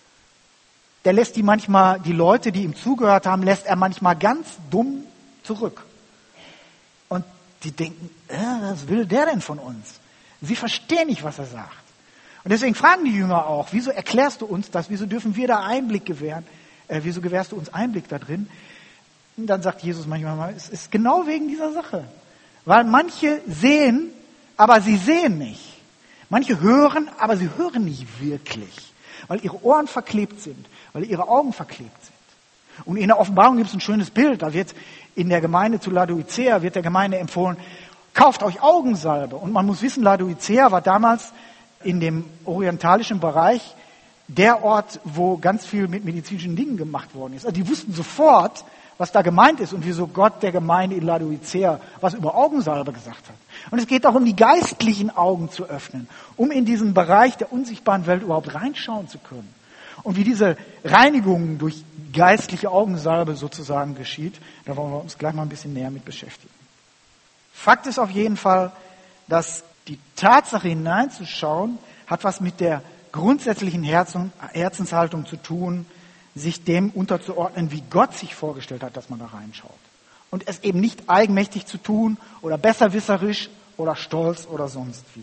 Der lässt die Leute, die ihm zugehört haben, lässt er manchmal ganz dumm zurück. Und die denken, was will der denn von uns? Sie verstehen nicht, was er sagt. Und deswegen fragen die Jünger auch, wieso erklärst du uns das? Wieso dürfen wir da Einblick gewähren? Wieso gewährst du uns Einblick da drin? Und dann sagt Jesus manchmal, es ist genau wegen dieser Sache. Weil manche sehen, aber sie sehen nicht. Manche hören, aber sie hören nicht wirklich. Weil ihre Ohren verklebt sind, weil ihre Augen verklebt sind. Und in der Offenbarung gibt es ein schönes Bild. Da wird in der Gemeinde zu Laodicea, wird der Gemeinde empfohlen, kauft euch Augensalbe. Und man muss wissen, Laodicea war damals in dem orientalischen Bereich der Ort, wo ganz viel mit medizinischen Dingen gemacht worden ist. Also die wussten sofort, was da gemeint ist und wieso Gott der Gemeinde in Laodicea was über Augensalbe gesagt hat. Und es geht darum, die geistlichen Augen zu öffnen, um in diesen Bereich der unsichtbaren Welt überhaupt reinschauen zu können. Und wie diese Reinigung durch geistliche Augensalbe sozusagen geschieht, da wollen wir uns gleich mal ein bisschen näher mit beschäftigen. Fakt ist auf jeden Fall, dass die Tatsache hineinzuschauen, hat was mit der grundsätzlichen Herzenshaltung zu tun, sich dem unterzuordnen, wie Gott sich vorgestellt hat, dass man da reinschaut. Und es eben nicht eigenmächtig zu tun oder besserwisserisch oder stolz oder sonst wie.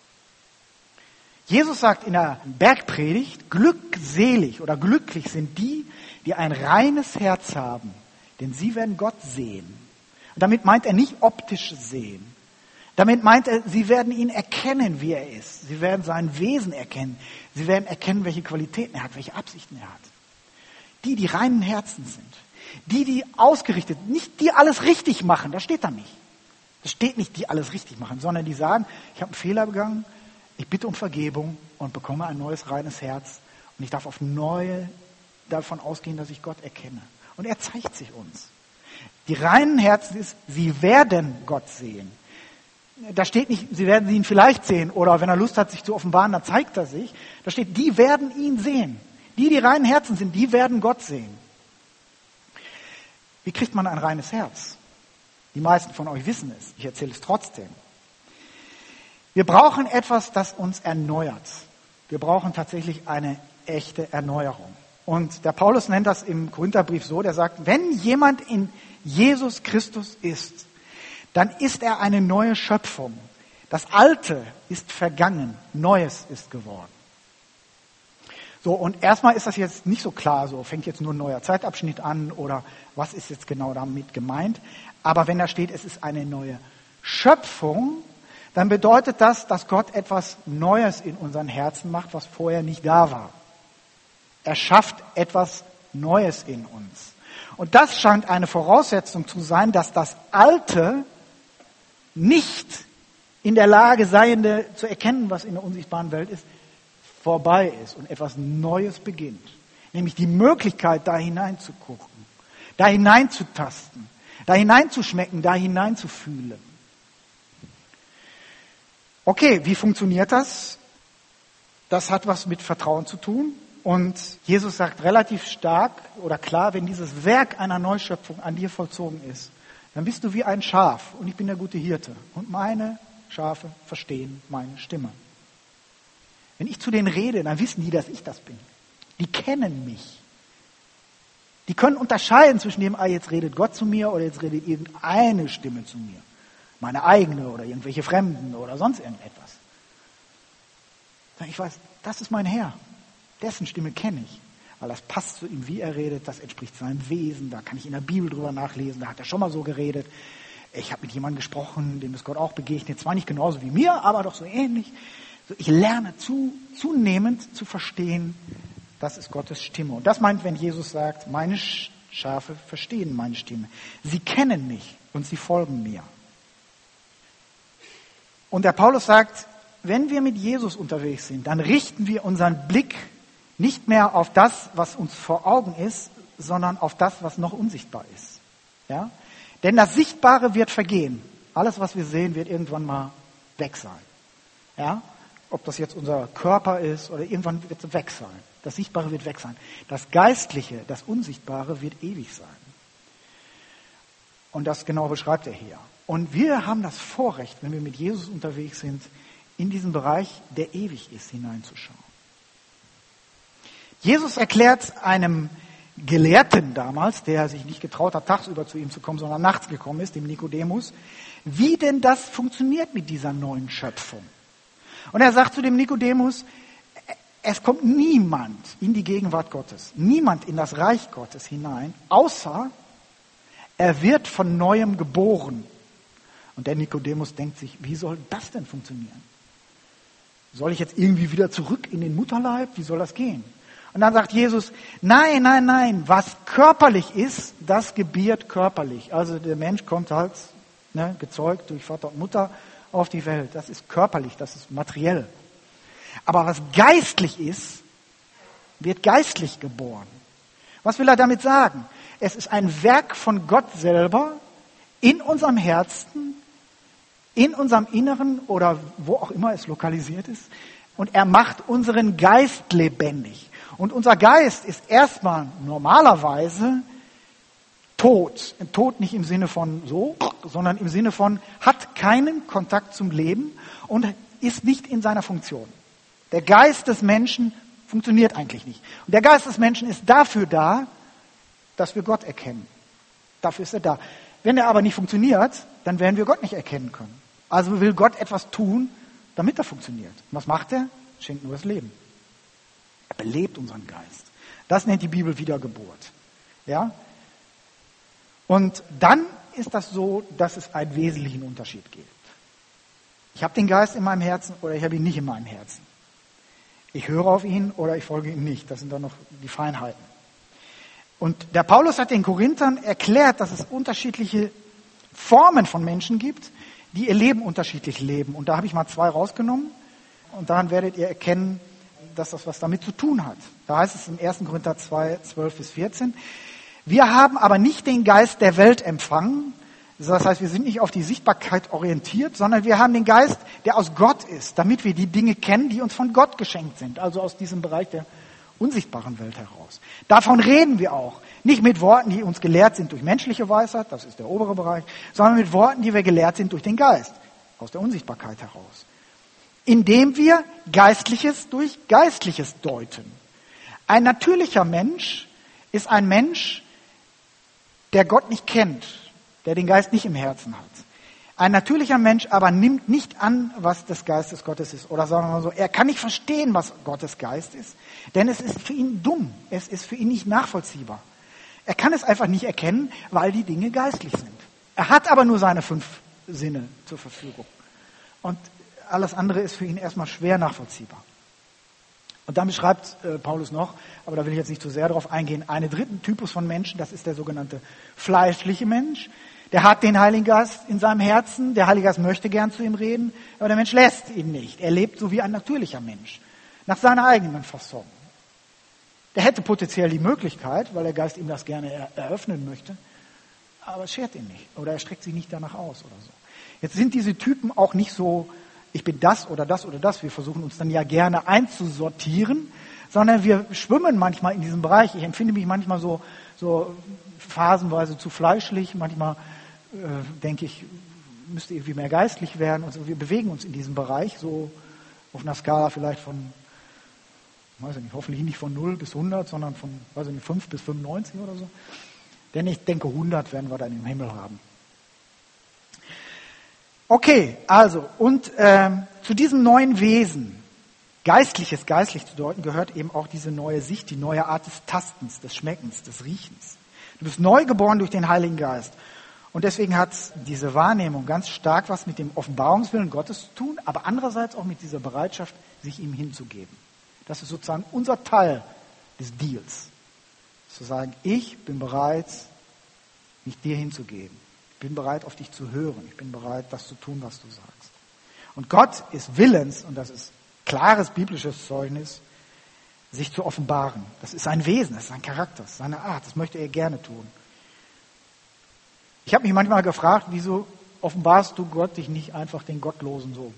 Jesus sagt in der Bergpredigt, glückselig oder glücklich sind die, die ein reines Herz haben, denn sie werden Gott sehen. Und damit meint er nicht optisch sehen. Damit meint er, sie werden ihn erkennen, wie er ist. Sie werden sein Wesen erkennen. Sie werden erkennen, welche Qualitäten er hat, welche Absichten er hat. Die reinen Herzen sind. Die ausgerichtet, nicht die alles richtig machen, das steht da nicht. Das steht nicht, die alles richtig machen, sondern die sagen, ich habe einen Fehler begangen, ich bitte um Vergebung und bekomme ein neues, reines Herz. Und ich darf auf neue davon ausgehen, dass ich Gott erkenne. Und er zeigt sich uns. Die reinen Herzen ist, sie werden Gott sehen. Da steht nicht, sie werden ihn vielleicht sehen oder wenn er Lust hat, sich zu offenbaren, dann zeigt er sich. Da steht, die werden ihn sehen. Die reinen Herzen sind, die werden Gott sehen. Wie kriegt man ein reines Herz? Die meisten von euch wissen es. Ich erzähle es trotzdem. Wir brauchen etwas, das uns erneuert. Wir brauchen tatsächlich eine echte Erneuerung. Und der Paulus nennt das im Korintherbrief so, der sagt, wenn jemand in Jesus Christus ist, dann ist er eine neue Schöpfung. Das Alte ist vergangen, Neues ist geworden. So, und erstmal ist das jetzt nicht so klar, so fängt jetzt nur ein neuer Zeitabschnitt an oder was ist jetzt genau damit gemeint. Aber wenn da steht, es ist eine neue Schöpfung, dann bedeutet das, dass Gott etwas Neues in unseren Herzen macht, was vorher nicht da war. Er schafft etwas Neues in uns. Und das scheint eine Voraussetzung zu sein, dass das Alte nicht in der Lage seiende zu erkennen, was in der unsichtbaren Welt ist, vorbei ist und etwas Neues beginnt. Nämlich die Möglichkeit, da hineinzugucken, da hineinzutasten, da hineinzuschmecken, da hineinzufühlen. Okay, wie funktioniert das? Das hat was mit Vertrauen zu tun. Und Jesus sagt relativ stark oder klar, wenn dieses Werk einer Neuschöpfung an dir vollzogen ist, dann bist du wie ein Schaf und ich bin der gute Hirte. Und meine Schafe verstehen meine Stimme. Wenn ich zu denen rede, dann wissen die, dass ich das bin. Die kennen mich. Die können unterscheiden zwischen dem, jetzt redet Gott zu mir oder jetzt redet irgendeine Stimme zu mir. Meine eigene oder irgendwelche Fremden oder sonst irgendetwas. Ich weiß, das ist mein Herr. Dessen Stimme kenne ich. Weil das passt zu ihm, wie er redet, das entspricht seinem Wesen. Da kann ich in der Bibel drüber nachlesen, da hat er schon mal so geredet. Ich habe mit jemandem gesprochen, dem ist Gott auch begegnet. Zwar nicht genauso wie mir, aber doch so ähnlich. Ich lerne zunehmend zu verstehen, das ist Gottes Stimme. Und das meint, wenn Jesus sagt, meine Schafe verstehen meine Stimme. Sie kennen mich und sie folgen mir. Und der Paulus sagt, wenn wir mit Jesus unterwegs sind, dann richten wir unseren Blick nicht mehr auf das, was uns vor Augen ist, sondern auf das, was noch unsichtbar ist. Ja? Denn das Sichtbare wird vergehen. Alles, was wir sehen, wird irgendwann mal weg sein. Ja? Ob das jetzt unser Körper ist oder irgendwann wird es weg sein. Das Sichtbare wird weg sein. Das Geistliche, das Unsichtbare wird ewig sein. Und das genau beschreibt er hier. Und wir haben das Vorrecht, wenn wir mit Jesus unterwegs sind, in diesen Bereich, der ewig ist, hineinzuschauen. Jesus erklärt einem Gelehrten damals, der sich nicht getraut hat, tagsüber zu ihm zu kommen, sondern nachts gekommen ist, dem Nikodemus, wie denn das funktioniert mit dieser neuen Schöpfung. Und er sagt zu dem Nikodemus, es kommt niemand in die Gegenwart Gottes, niemand in das Reich Gottes hinein, außer er wird von Neuem geboren. Und der Nikodemus denkt sich, wie soll das denn funktionieren? Soll ich jetzt irgendwie wieder zurück in den Mutterleib? Wie soll das gehen? Und dann sagt Jesus, nein, was körperlich ist, das gebiert körperlich. Also der Mensch kommt halt, gezeugt durch Vater und Mutter auf die Welt. Das ist körperlich, das ist materiell. Aber was geistlich ist, wird geistlich geboren. Was will er damit sagen? Es ist ein Werk von Gott selber in unserem Herzen, in unserem Inneren oder wo auch immer es lokalisiert ist. Und er macht unseren Geist lebendig. Und unser Geist ist erstmal normalerweise tot. Tot nicht im Sinne von so, sondern im Sinne von hat keinen Kontakt zum Leben und ist nicht in seiner Funktion. Der Geist des Menschen funktioniert eigentlich nicht. Und der Geist des Menschen ist dafür da, dass wir Gott erkennen. Dafür ist er da. Wenn er aber nicht funktioniert, dann werden wir Gott nicht erkennen können. Also will Gott etwas tun, damit er funktioniert. Und was macht er? Schenkt nur das Leben. Er belebt unseren Geist. Das nennt die Bibel Wiedergeburt. Ja? Und dann ist das so, dass es einen wesentlichen Unterschied gibt. Ich habe den Geist in meinem Herzen oder ich habe ihn nicht in meinem Herzen. Ich höre auf ihn oder ich folge ihm nicht. Das sind dann noch die Feinheiten. Und der Paulus hat den Korinthern erklärt, dass es unterschiedliche Formen von Menschen gibt, die ihr Leben unterschiedlich leben. Und da habe ich mal 2 rausgenommen. Und daran werdet ihr erkennen, dass das was damit zu tun hat. Da heißt es im 1. Korinther 2, 12-14. Wir haben aber nicht den Geist der Welt empfangen. Das heißt, wir sind nicht auf die Sichtbarkeit orientiert, sondern wir haben den Geist, der aus Gott ist, damit wir die Dinge kennen, die uns von Gott geschenkt sind. Also aus diesem Bereich der unsichtbaren Welt heraus. Davon reden wir auch. Nicht mit Worten, die uns gelehrt sind durch menschliche Weisheit, das ist der obere Bereich, sondern mit Worten, die wir gelehrt sind durch den Geist, aus der Unsichtbarkeit heraus. Indem wir Geistliches durch Geistliches deuten. Ein natürlicher Mensch ist ein Mensch, der Gott nicht kennt, der den Geist nicht im Herzen hat. Ein natürlicher Mensch aber nimmt nicht an, was des Geistes Gottes ist. Oder sagen wir mal so, er kann nicht verstehen, was Gottes Geist ist. Denn es ist für ihn dumm. Es ist für ihn nicht nachvollziehbar. Er kann es einfach nicht erkennen, weil die Dinge geistlich sind. Er hat aber nur seine 5 Sinne zur Verfügung. Und alles andere ist für ihn erstmal schwer nachvollziehbar. Und dann beschreibt Paulus noch, aber da will ich jetzt nicht zu sehr darauf eingehen, einen dritten Typus von Menschen, das ist der sogenannte fleischliche Mensch. Der hat den Heiligen Geist in seinem Herzen, der Heilige Geist möchte gern zu ihm reden, aber der Mensch lässt ihn nicht. Er lebt so wie ein natürlicher Mensch, nach seiner eigenen Fassung. Der hätte potenziell die Möglichkeit, weil der Geist ihm das gerne eröffnen möchte, aber es schert ihn nicht oder er streckt sich nicht danach aus oder so. Jetzt sind diese Typen auch nicht so, ich bin das oder das oder das, wir versuchen uns dann ja gerne einzusortieren, sondern wir schwimmen manchmal in diesem Bereich. Ich empfinde mich manchmal so phasenweise zu fleischlich, manchmal denke ich, müsste irgendwie mehr geistlich werden. Und so, wir bewegen uns in diesem Bereich, so auf einer Skala vielleicht von, weiß ich nicht, hoffentlich nicht von 0 bis 100, sondern von, weiß ich nicht, 5 bis 95 oder so. Denn ich denke, 100 werden wir dann im Himmel haben. Okay, also, und zu diesem neuen Wesen, Geistliches geistlich zu deuten, gehört eben auch diese neue Sicht, die neue Art des Tastens, des Schmeckens, des Riechens. Du bist neu geboren durch den Heiligen Geist. Und deswegen hat diese Wahrnehmung ganz stark was mit dem Offenbarungswillen Gottes zu tun, aber andererseits auch mit dieser Bereitschaft, sich ihm hinzugeben. Das ist sozusagen unser Teil des Deals. Zu sagen, ich bin bereit, mich dir hinzugeben. Ich bin bereit, auf dich zu hören. Ich bin bereit, das zu tun, was du sagst. Und Gott ist willens, und das ist klares biblisches Zeugnis, sich zu offenbaren. Das ist sein Wesen, das ist sein Charakter, das ist seine Art. Das möchte er gerne tun. Ich habe mich manchmal gefragt, wieso offenbarst du Gott dich nicht einfach den Gottlosen so?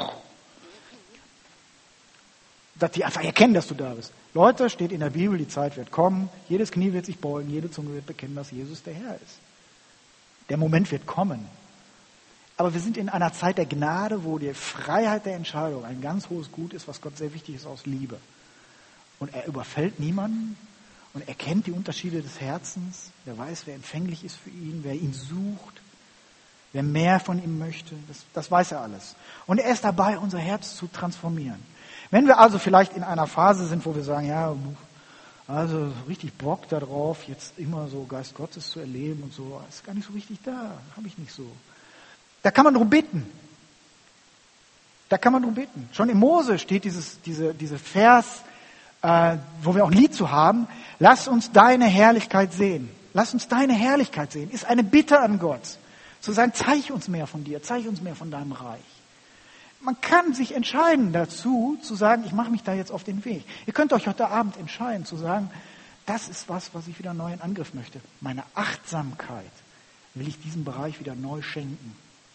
Dass die einfach erkennen, dass du da bist. Leute, steht in der Bibel, die Zeit wird kommen, jedes Knie wird sich beugen, jede Zunge wird bekennen, dass Jesus der Herr ist. Der Moment wird kommen. Aber wir sind in einer Zeit der Gnade, wo die Freiheit der Entscheidung ein ganz hohes Gut ist, was Gott sehr wichtig ist aus Liebe. Und er überfällt niemanden und er kennt die Unterschiede des Herzens. Er weiß, wer empfänglich ist für ihn, wer ihn sucht, wer mehr von ihm möchte. Das weiß er alles. Und er ist dabei, unser Herz zu transformieren. Wenn wir also vielleicht in einer Phase sind, wo wir sagen, ja, also richtig Bock darauf, jetzt immer so Geist Gottes zu erleben und so, ist gar nicht so richtig da, habe ich nicht so. Da kann man drum bitten. Schon in Mose steht diese Vers, wo wir auch ein Lied zu haben. Lass uns deine Herrlichkeit sehen. Lass uns deine Herrlichkeit sehen. Ist eine Bitte an Gott. Zu sagen, zeig uns mehr von dir, zeig uns mehr von deinem Reich. Man kann sich entscheiden dazu, zu sagen, ich mache mich da jetzt auf den Weg. Ihr könnt euch heute Abend entscheiden, zu sagen, das ist was ich wieder neu in Angriff möchte. Meine Achtsamkeit will ich diesem Bereich wieder neu schenken.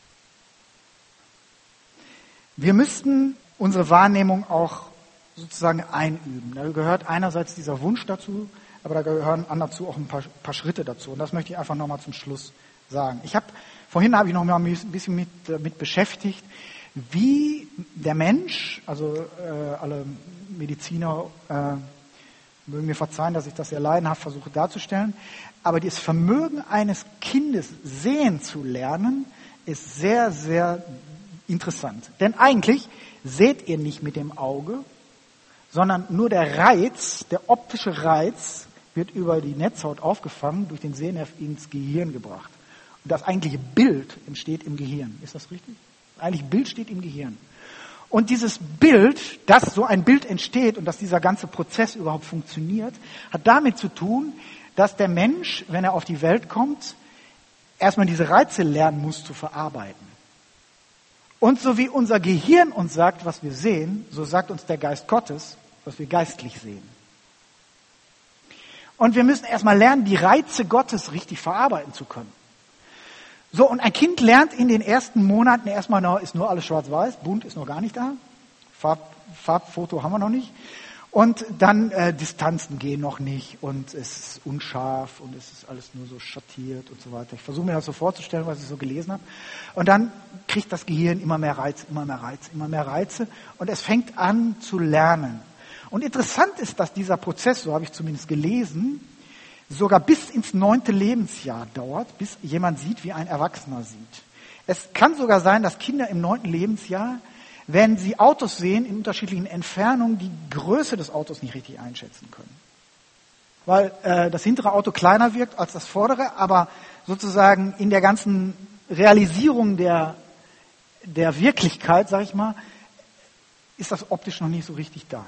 Wir müssten unsere Wahrnehmung auch sozusagen einüben. Da gehört einerseits dieser Wunsch dazu, aber da gehören dazu auch ein paar Schritte dazu. Und das möchte ich einfach nochmal zum Schluss sagen. Vorhin habe ich noch mal ein bisschen mit beschäftigt, wie der Mensch, also alle Mediziner mögen mir verzeihen, dass ich das sehr leidenhaft versuche darzustellen, aber das Vermögen eines Kindes sehen zu lernen, ist sehr, sehr interessant. Denn eigentlich seht ihr nicht mit dem Auge, sondern nur der Reiz, der optische Reiz, wird über die Netzhaut aufgefangen, durch den Sehnerv ins Gehirn gebracht. Und das eigentliche Bild entsteht im Gehirn. Ist das richtig? Das eigentliche Bild steht im Gehirn. Und dieses Bild, dass so ein Bild entsteht und dass dieser ganze Prozess überhaupt funktioniert, hat damit zu tun, dass der Mensch, wenn er auf die Welt kommt, erstmal diese Reize lernen muss zu verarbeiten. Und so wie unser Gehirn uns sagt, was wir sehen, so sagt uns der Geist Gottes, was wir geistlich sehen. Und wir müssen erstmal lernen, die Reize Gottes richtig verarbeiten zu können. So, und ein Kind lernt in den ersten Monaten erstmal noch, ist nur alles schwarz-weiß, bunt ist noch gar nicht da, Farbfoto haben wir noch nicht. Und dann Distanzen gehen noch nicht und es ist unscharf und es ist alles nur so schattiert und so weiter. Ich versuche mir das so vorzustellen, was ich so gelesen habe. Und dann kriegt das Gehirn immer mehr Reize und es fängt an zu lernen. Und interessant ist, dass dieser Prozess, so habe ich zumindest gelesen, sogar bis ins 9. Lebensjahr dauert, bis jemand sieht, wie ein Erwachsener sieht. Es kann sogar sein, dass Kinder im 9. Lebensjahr, wenn sie Autos sehen in unterschiedlichen Entfernungen, die Größe des Autos nicht richtig einschätzen können. Weil das hintere Auto kleiner wirkt als das vordere, aber sozusagen in der ganzen Realisierung der Wirklichkeit, sag ich mal, ist das optisch noch nicht so richtig da.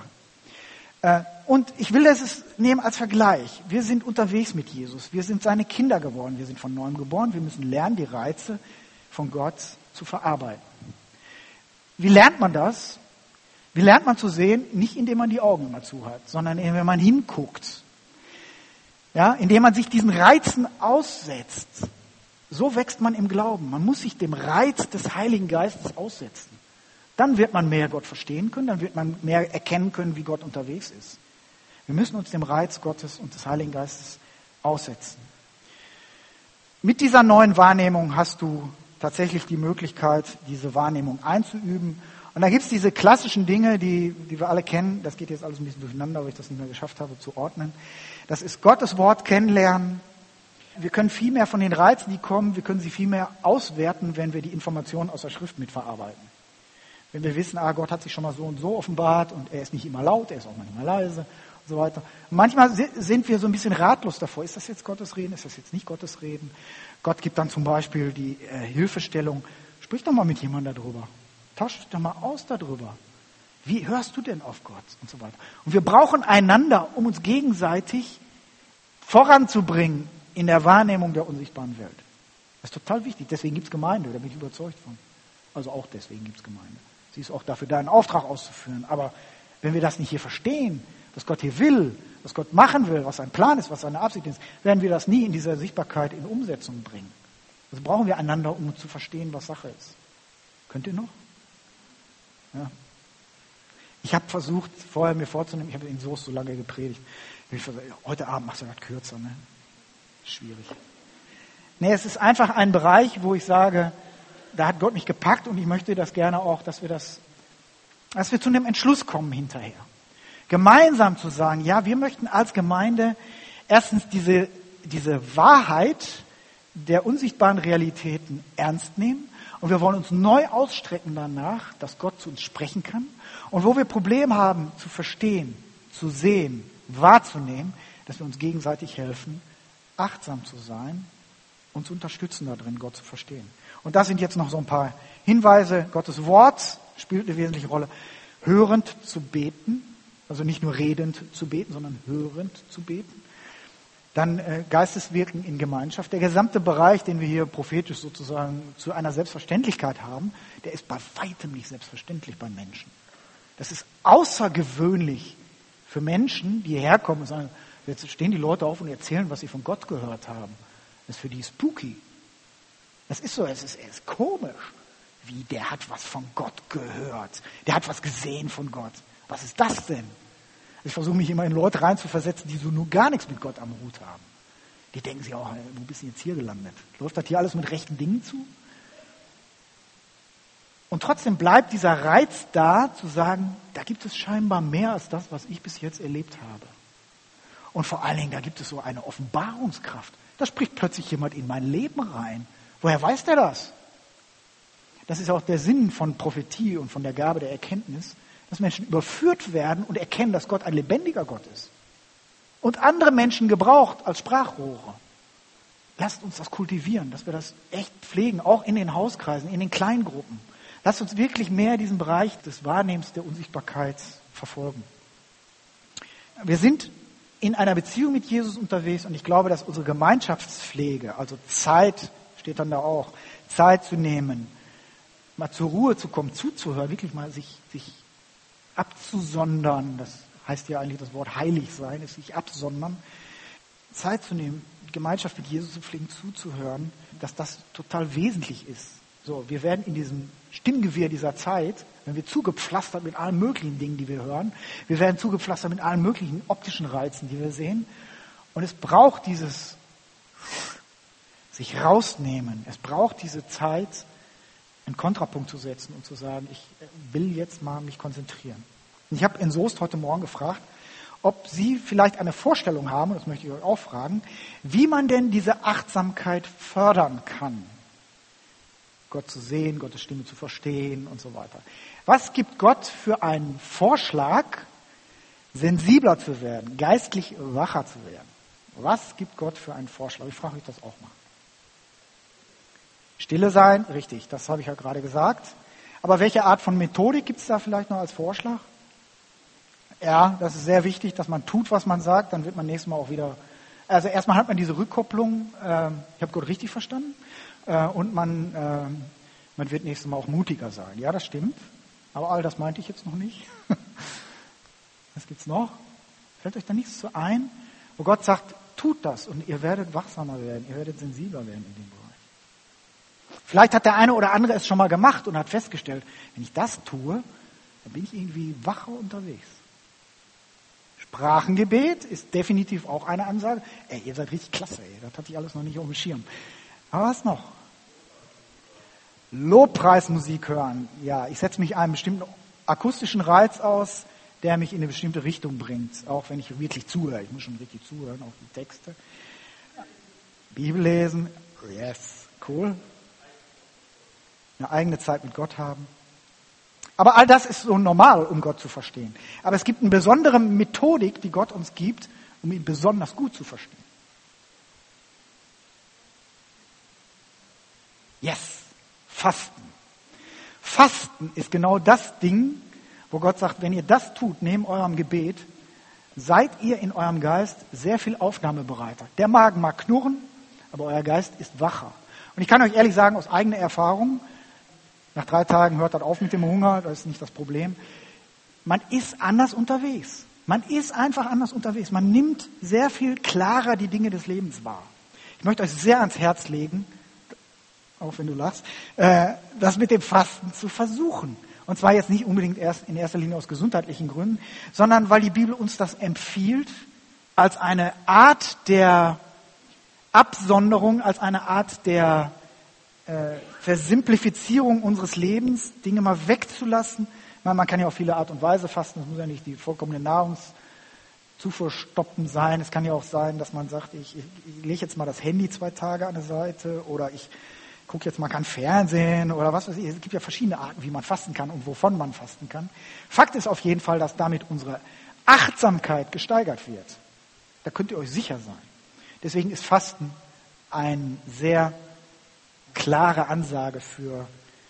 Und ich will das nehmen als Vergleich. Wir sind unterwegs mit Jesus. Wir sind seine Kinder geworden. Wir sind von neuem geboren. Wir müssen lernen, die Reize von Gott zu verarbeiten. Wie lernt man das? Wie lernt man zu sehen? Nicht indem man die Augen immer zu hat, sondern indem man hinguckt. Ja, indem man sich diesen Reizen aussetzt. So wächst man im Glauben. Man muss sich dem Reiz des Heiligen Geistes aussetzen. Dann wird man mehr Gott verstehen können, dann wird man mehr erkennen können, wie Gott unterwegs ist. Wir müssen uns dem Reiz Gottes und des Heiligen Geistes aussetzen. Mit dieser neuen Wahrnehmung hast du tatsächlich die Möglichkeit, diese Wahrnehmung einzuüben. Und da gibt es diese klassischen Dinge, die wir alle kennen. Das geht jetzt alles ein bisschen durcheinander, weil ich das nicht mehr geschafft habe zu ordnen. Das ist Gottes Wort kennenlernen. Wir können viel mehr von den Reizen, die kommen, wir können sie viel mehr auswerten, wenn wir die Informationen aus der Schrift mitverarbeiten. Wenn wir wissen, Gott hat sich schon mal so und so offenbart und er ist nicht immer laut, er ist auch manchmal leise und so weiter. Und manchmal sind wir so ein bisschen ratlos davor. Ist das jetzt Gottes Reden? Ist das jetzt nicht Gottes Reden? Gott gibt dann zum Beispiel die Hilfestellung. Sprich doch mal mit jemandem darüber. Tausch dich doch mal aus darüber. Wie hörst du denn auf Gott? Und so weiter. Und wir brauchen einander, um uns gegenseitig voranzubringen in der Wahrnehmung der unsichtbaren Welt. Das ist total wichtig. Deswegen gibt es Gemeinde, da bin ich überzeugt von. Also auch deswegen gibt es Gemeinde. Sie ist auch dafür da, einen Auftrag auszuführen. Aber wenn wir das nicht hier verstehen, was Gott hier will, was Gott machen will, was sein Plan ist, was seine Absicht ist, werden wir das nie in dieser Sichtbarkeit in Umsetzung bringen. Also brauchen wir einander, um zu verstehen, was Sache ist. Könnt ihr noch? Ja. Ich habe versucht, vorher mir vorzunehmen, ich habe in Soest so lange gepredigt. Heute Abend machst du das kürzer, ne? Schwierig. Nee, es ist einfach ein Bereich, wo ich sage, da hat Gott mich gepackt und ich möchte das gerne auch, dass wir zu einem Entschluss kommen hinterher. Gemeinsam zu sagen, ja, wir möchten als Gemeinde erstens diese Wahrheit der unsichtbaren Realitäten ernst nehmen und wir wollen uns neu ausstrecken danach, dass Gott zu uns sprechen kann und wo wir Probleme haben zu verstehen, zu sehen, wahrzunehmen, dass wir uns gegenseitig helfen, achtsam zu sein und zu unterstützen darin, Gott zu verstehen. Und das sind jetzt noch so ein paar Hinweise. Gottes Wort spielt eine wesentliche Rolle. Hörend zu beten, also nicht nur redend zu beten, sondern hörend zu beten. Dann Geisteswirken in Gemeinschaft. Der gesamte Bereich, den wir hier prophetisch sozusagen zu einer Selbstverständlichkeit haben, der ist bei weitem nicht selbstverständlich bei Menschen. Das ist außergewöhnlich für Menschen, die hierher kommen und sagen, jetzt stehen die Leute auf und erzählen, was sie von Gott gehört haben. Das ist für die spooky. Das ist so, es ist komisch. Wie, der hat was von Gott gehört. Der hat was gesehen von Gott. Was ist das denn? Ich versuche mich immer in Leute reinzuversetzen, die so nur gar nichts mit Gott am Hut haben. Die denken sich auch, wo bist du jetzt hier gelandet? Läuft das hier alles mit rechten Dingen zu? Und trotzdem bleibt dieser Reiz da, zu sagen, da gibt es scheinbar mehr als das, was ich bis jetzt erlebt habe. Und vor allen Dingen, da gibt es so eine Offenbarungskraft. Da spricht plötzlich jemand in mein Leben rein. Woher weiß der das? Das ist auch der Sinn von Prophetie und von der Gabe der Erkenntnis, dass Menschen überführt werden und erkennen, dass Gott ein lebendiger Gott ist. Und andere Menschen gebraucht als Sprachrohre. Lasst uns das kultivieren, dass wir das echt pflegen, auch in den Hauskreisen, in den Kleingruppen. Lasst uns wirklich mehr diesen Bereich des Wahrnehmens der Unsichtbarkeit verfolgen. Wir sind in einer Beziehung mit Jesus unterwegs und ich glaube, dass unsere Gemeinschaftspflege, also Zeit, steht dann da auch, Zeit zu nehmen, mal zur Ruhe zu kommen, zuzuhören, wirklich mal sich abzusondern, das heißt ja eigentlich das Wort heilig sein, ist sich absondern, Zeit zu nehmen, Gemeinschaft mit Jesus zu pflegen, zuzuhören, dass das total wesentlich ist. So, wir werden in diesem Stimmgewirr dieser Zeit, wenn wir zugepflastert mit allen möglichen Dingen, die wir hören, wir werden zugepflastert mit allen möglichen optischen Reizen, die wir sehen. Und es braucht dieses sich rausnehmen. Es braucht diese Zeit, einen Kontrapunkt zu setzen und zu sagen, ich will jetzt mal mich konzentrieren. Und ich habe in Soest heute Morgen gefragt, ob Sie vielleicht eine Vorstellung haben, und das möchte ich euch auch fragen, wie man denn diese Achtsamkeit fördern kann. Gott zu sehen, Gottes Stimme zu verstehen und so weiter. Was gibt Gott für einen Vorschlag, sensibler zu werden, geistlich wacher zu werden? Was gibt Gott für einen Vorschlag? Ich frage euch das auch mal. Stille sein, richtig, das habe ich ja gerade gesagt. Aber welche Art von Methodik gibt es da vielleicht noch als Vorschlag? Ja, das ist sehr wichtig, dass man tut, was man sagt, dann wird man nächstes Mal auch wieder... Also erstmal hat man diese Rückkopplung, ich habe Gott richtig verstanden, und man wird nächstes Mal auch mutiger sein. Ja, das stimmt, aber all das meinte ich jetzt noch nicht. Was gibt's noch? Fällt euch da nichts zu ein? Wo Gott sagt, tut das und ihr werdet wachsamer werden, ihr werdet sensibler werden in dem Bereich. Vielleicht hat der eine oder andere es schon mal gemacht und hat festgestellt, wenn ich das tue, dann bin ich irgendwie wacher unterwegs. Sprachengebet ist definitiv auch eine Ansage. Ey, ihr seid richtig klasse, ey. Das hatte ich alles noch nicht auf dem Schirm. Aber was noch? Lobpreismusik hören. Ja, ich setze mich einem bestimmten akustischen Reiz aus, der mich in eine bestimmte Richtung bringt. Auch wenn ich wirklich zuhöre. Ich muss schon richtig zuhören, auch die Texte. Bibel lesen. Yes, cool. Eine eigene Zeit mit Gott haben. Aber all das ist so normal, um Gott zu verstehen. Aber es gibt eine besondere Methodik, die Gott uns gibt, um ihn besonders gut zu verstehen. Yes, Fasten. Fasten ist genau das Ding, wo Gott sagt, wenn ihr das tut, neben eurem Gebet, seid ihr in eurem Geist sehr viel aufnahmebereiter. Der Magen mag knurren, aber euer Geist ist wacher. Und ich kann euch ehrlich sagen, aus eigener Erfahrung, nach 3 Tagen hört das auf mit dem Hunger, das ist nicht das Problem. Man ist anders unterwegs. Man ist einfach anders unterwegs. Man nimmt sehr viel klarer die Dinge des Lebens wahr. Ich möchte euch sehr ans Herz legen, auch wenn du lachst, das mit dem Fasten zu versuchen. Und zwar jetzt nicht unbedingt erst in erster Linie aus gesundheitlichen Gründen, sondern weil die Bibel uns das empfiehlt als eine Art der Absonderung, als eine Art der Versimplifizierung unseres Lebens, Dinge mal wegzulassen. Man kann ja auf viele Art und Weise fasten, es muss ja nicht die vollkommene Nahrungszufuhr stoppen sein. Es kann ja auch sein, dass man sagt, ich lege jetzt mal das Handy 2 Tage an der Seite oder ich gucke jetzt mal kein Fernsehen oder was weiß ich. Es gibt ja verschiedene Arten, wie man fasten kann und wovon man fasten kann. Fakt ist auf jeden Fall, dass damit unsere Achtsamkeit gesteigert wird. Da könnt ihr euch sicher sein. Deswegen ist Fasten eine sehr klare Ansage für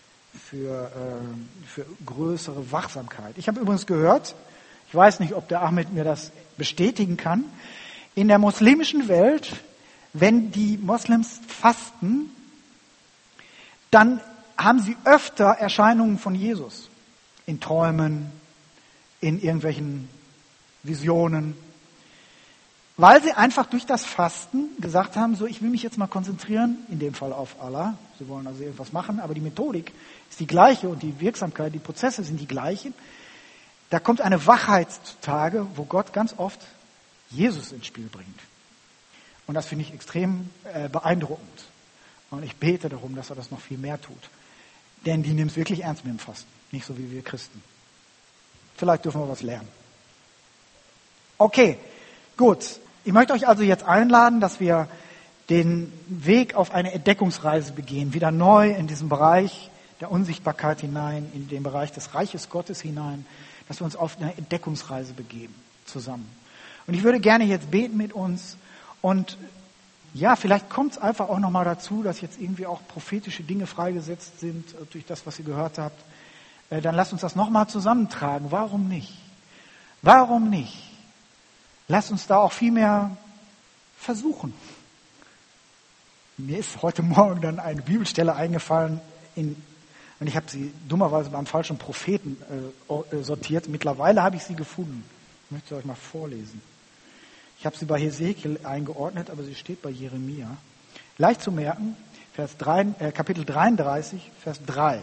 größere Wachsamkeit. Ich habe übrigens gehört, ich weiß nicht, ob der Ahmed mir das bestätigen kann, in der muslimischen Welt, wenn die Moslems fasten, dann haben sie öfter Erscheinungen von Jesus. In Träumen, in irgendwelchen Visionen. Weil sie einfach durch das Fasten gesagt haben, so ich will mich jetzt mal konzentrieren, in dem Fall auf Allah. Sie wollen also irgendwas machen, aber die Methodik ist die gleiche und die Wirksamkeit, die Prozesse sind die gleichen. Da kommt eine Wachheit zutage, wo Gott ganz oft Jesus ins Spiel bringt. Und das finde ich extrem beeindruckend. Und ich bete darum, dass er das noch viel mehr tut. Denn die nehmen es wirklich ernst mit dem Fasten. Nicht so wie wir Christen. Vielleicht dürfen wir was lernen. Okay, gut. Ich möchte euch also jetzt einladen, dass wir den Weg auf eine Entdeckungsreise begehen. Wieder neu in diesen Bereich der Unsichtbarkeit hinein, in den Bereich des Reiches Gottes hinein. Dass wir uns auf eine Entdeckungsreise begeben. Zusammen. Und ich würde gerne jetzt beten mit uns und ja, vielleicht kommt es einfach auch nochmal dazu, dass jetzt irgendwie auch prophetische Dinge freigesetzt sind durch das, was ihr gehört habt. Dann lasst uns das nochmal zusammentragen. Warum nicht? Warum nicht? Lasst uns da auch viel mehr versuchen. Mir ist heute Morgen dann eine Bibelstelle eingefallen, und ich habe sie dummerweise beim falschen Propheten sortiert. Mittlerweile habe ich sie gefunden. Ich möchte sie euch mal vorlesen. Ich habe sie bei Hesekiel eingeordnet, aber sie steht bei Jeremia. Leicht zu merken, Kapitel 33, Vers 3.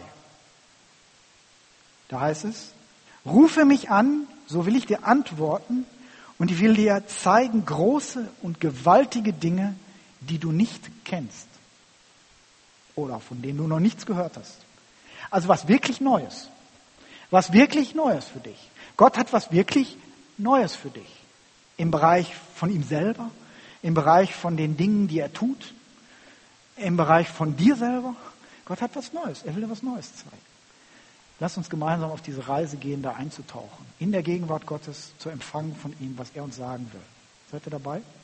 Da heißt es, rufe mich an, so will ich dir antworten und ich will dir zeigen große und gewaltige Dinge, die du nicht kennst oder von denen du noch nichts gehört hast. Also was wirklich Neues. Was wirklich Neues für dich. Gott hat was wirklich Neues für dich. Im Bereich von ihm selber, im Bereich von den Dingen, die er tut, im Bereich von dir selber. Gott hat was Neues. Er will dir was Neues zeigen. Lass uns gemeinsam auf diese Reise gehen, da einzutauchen. In der Gegenwart Gottes zu empfangen von ihm, was er uns sagen will. Seid ihr dabei?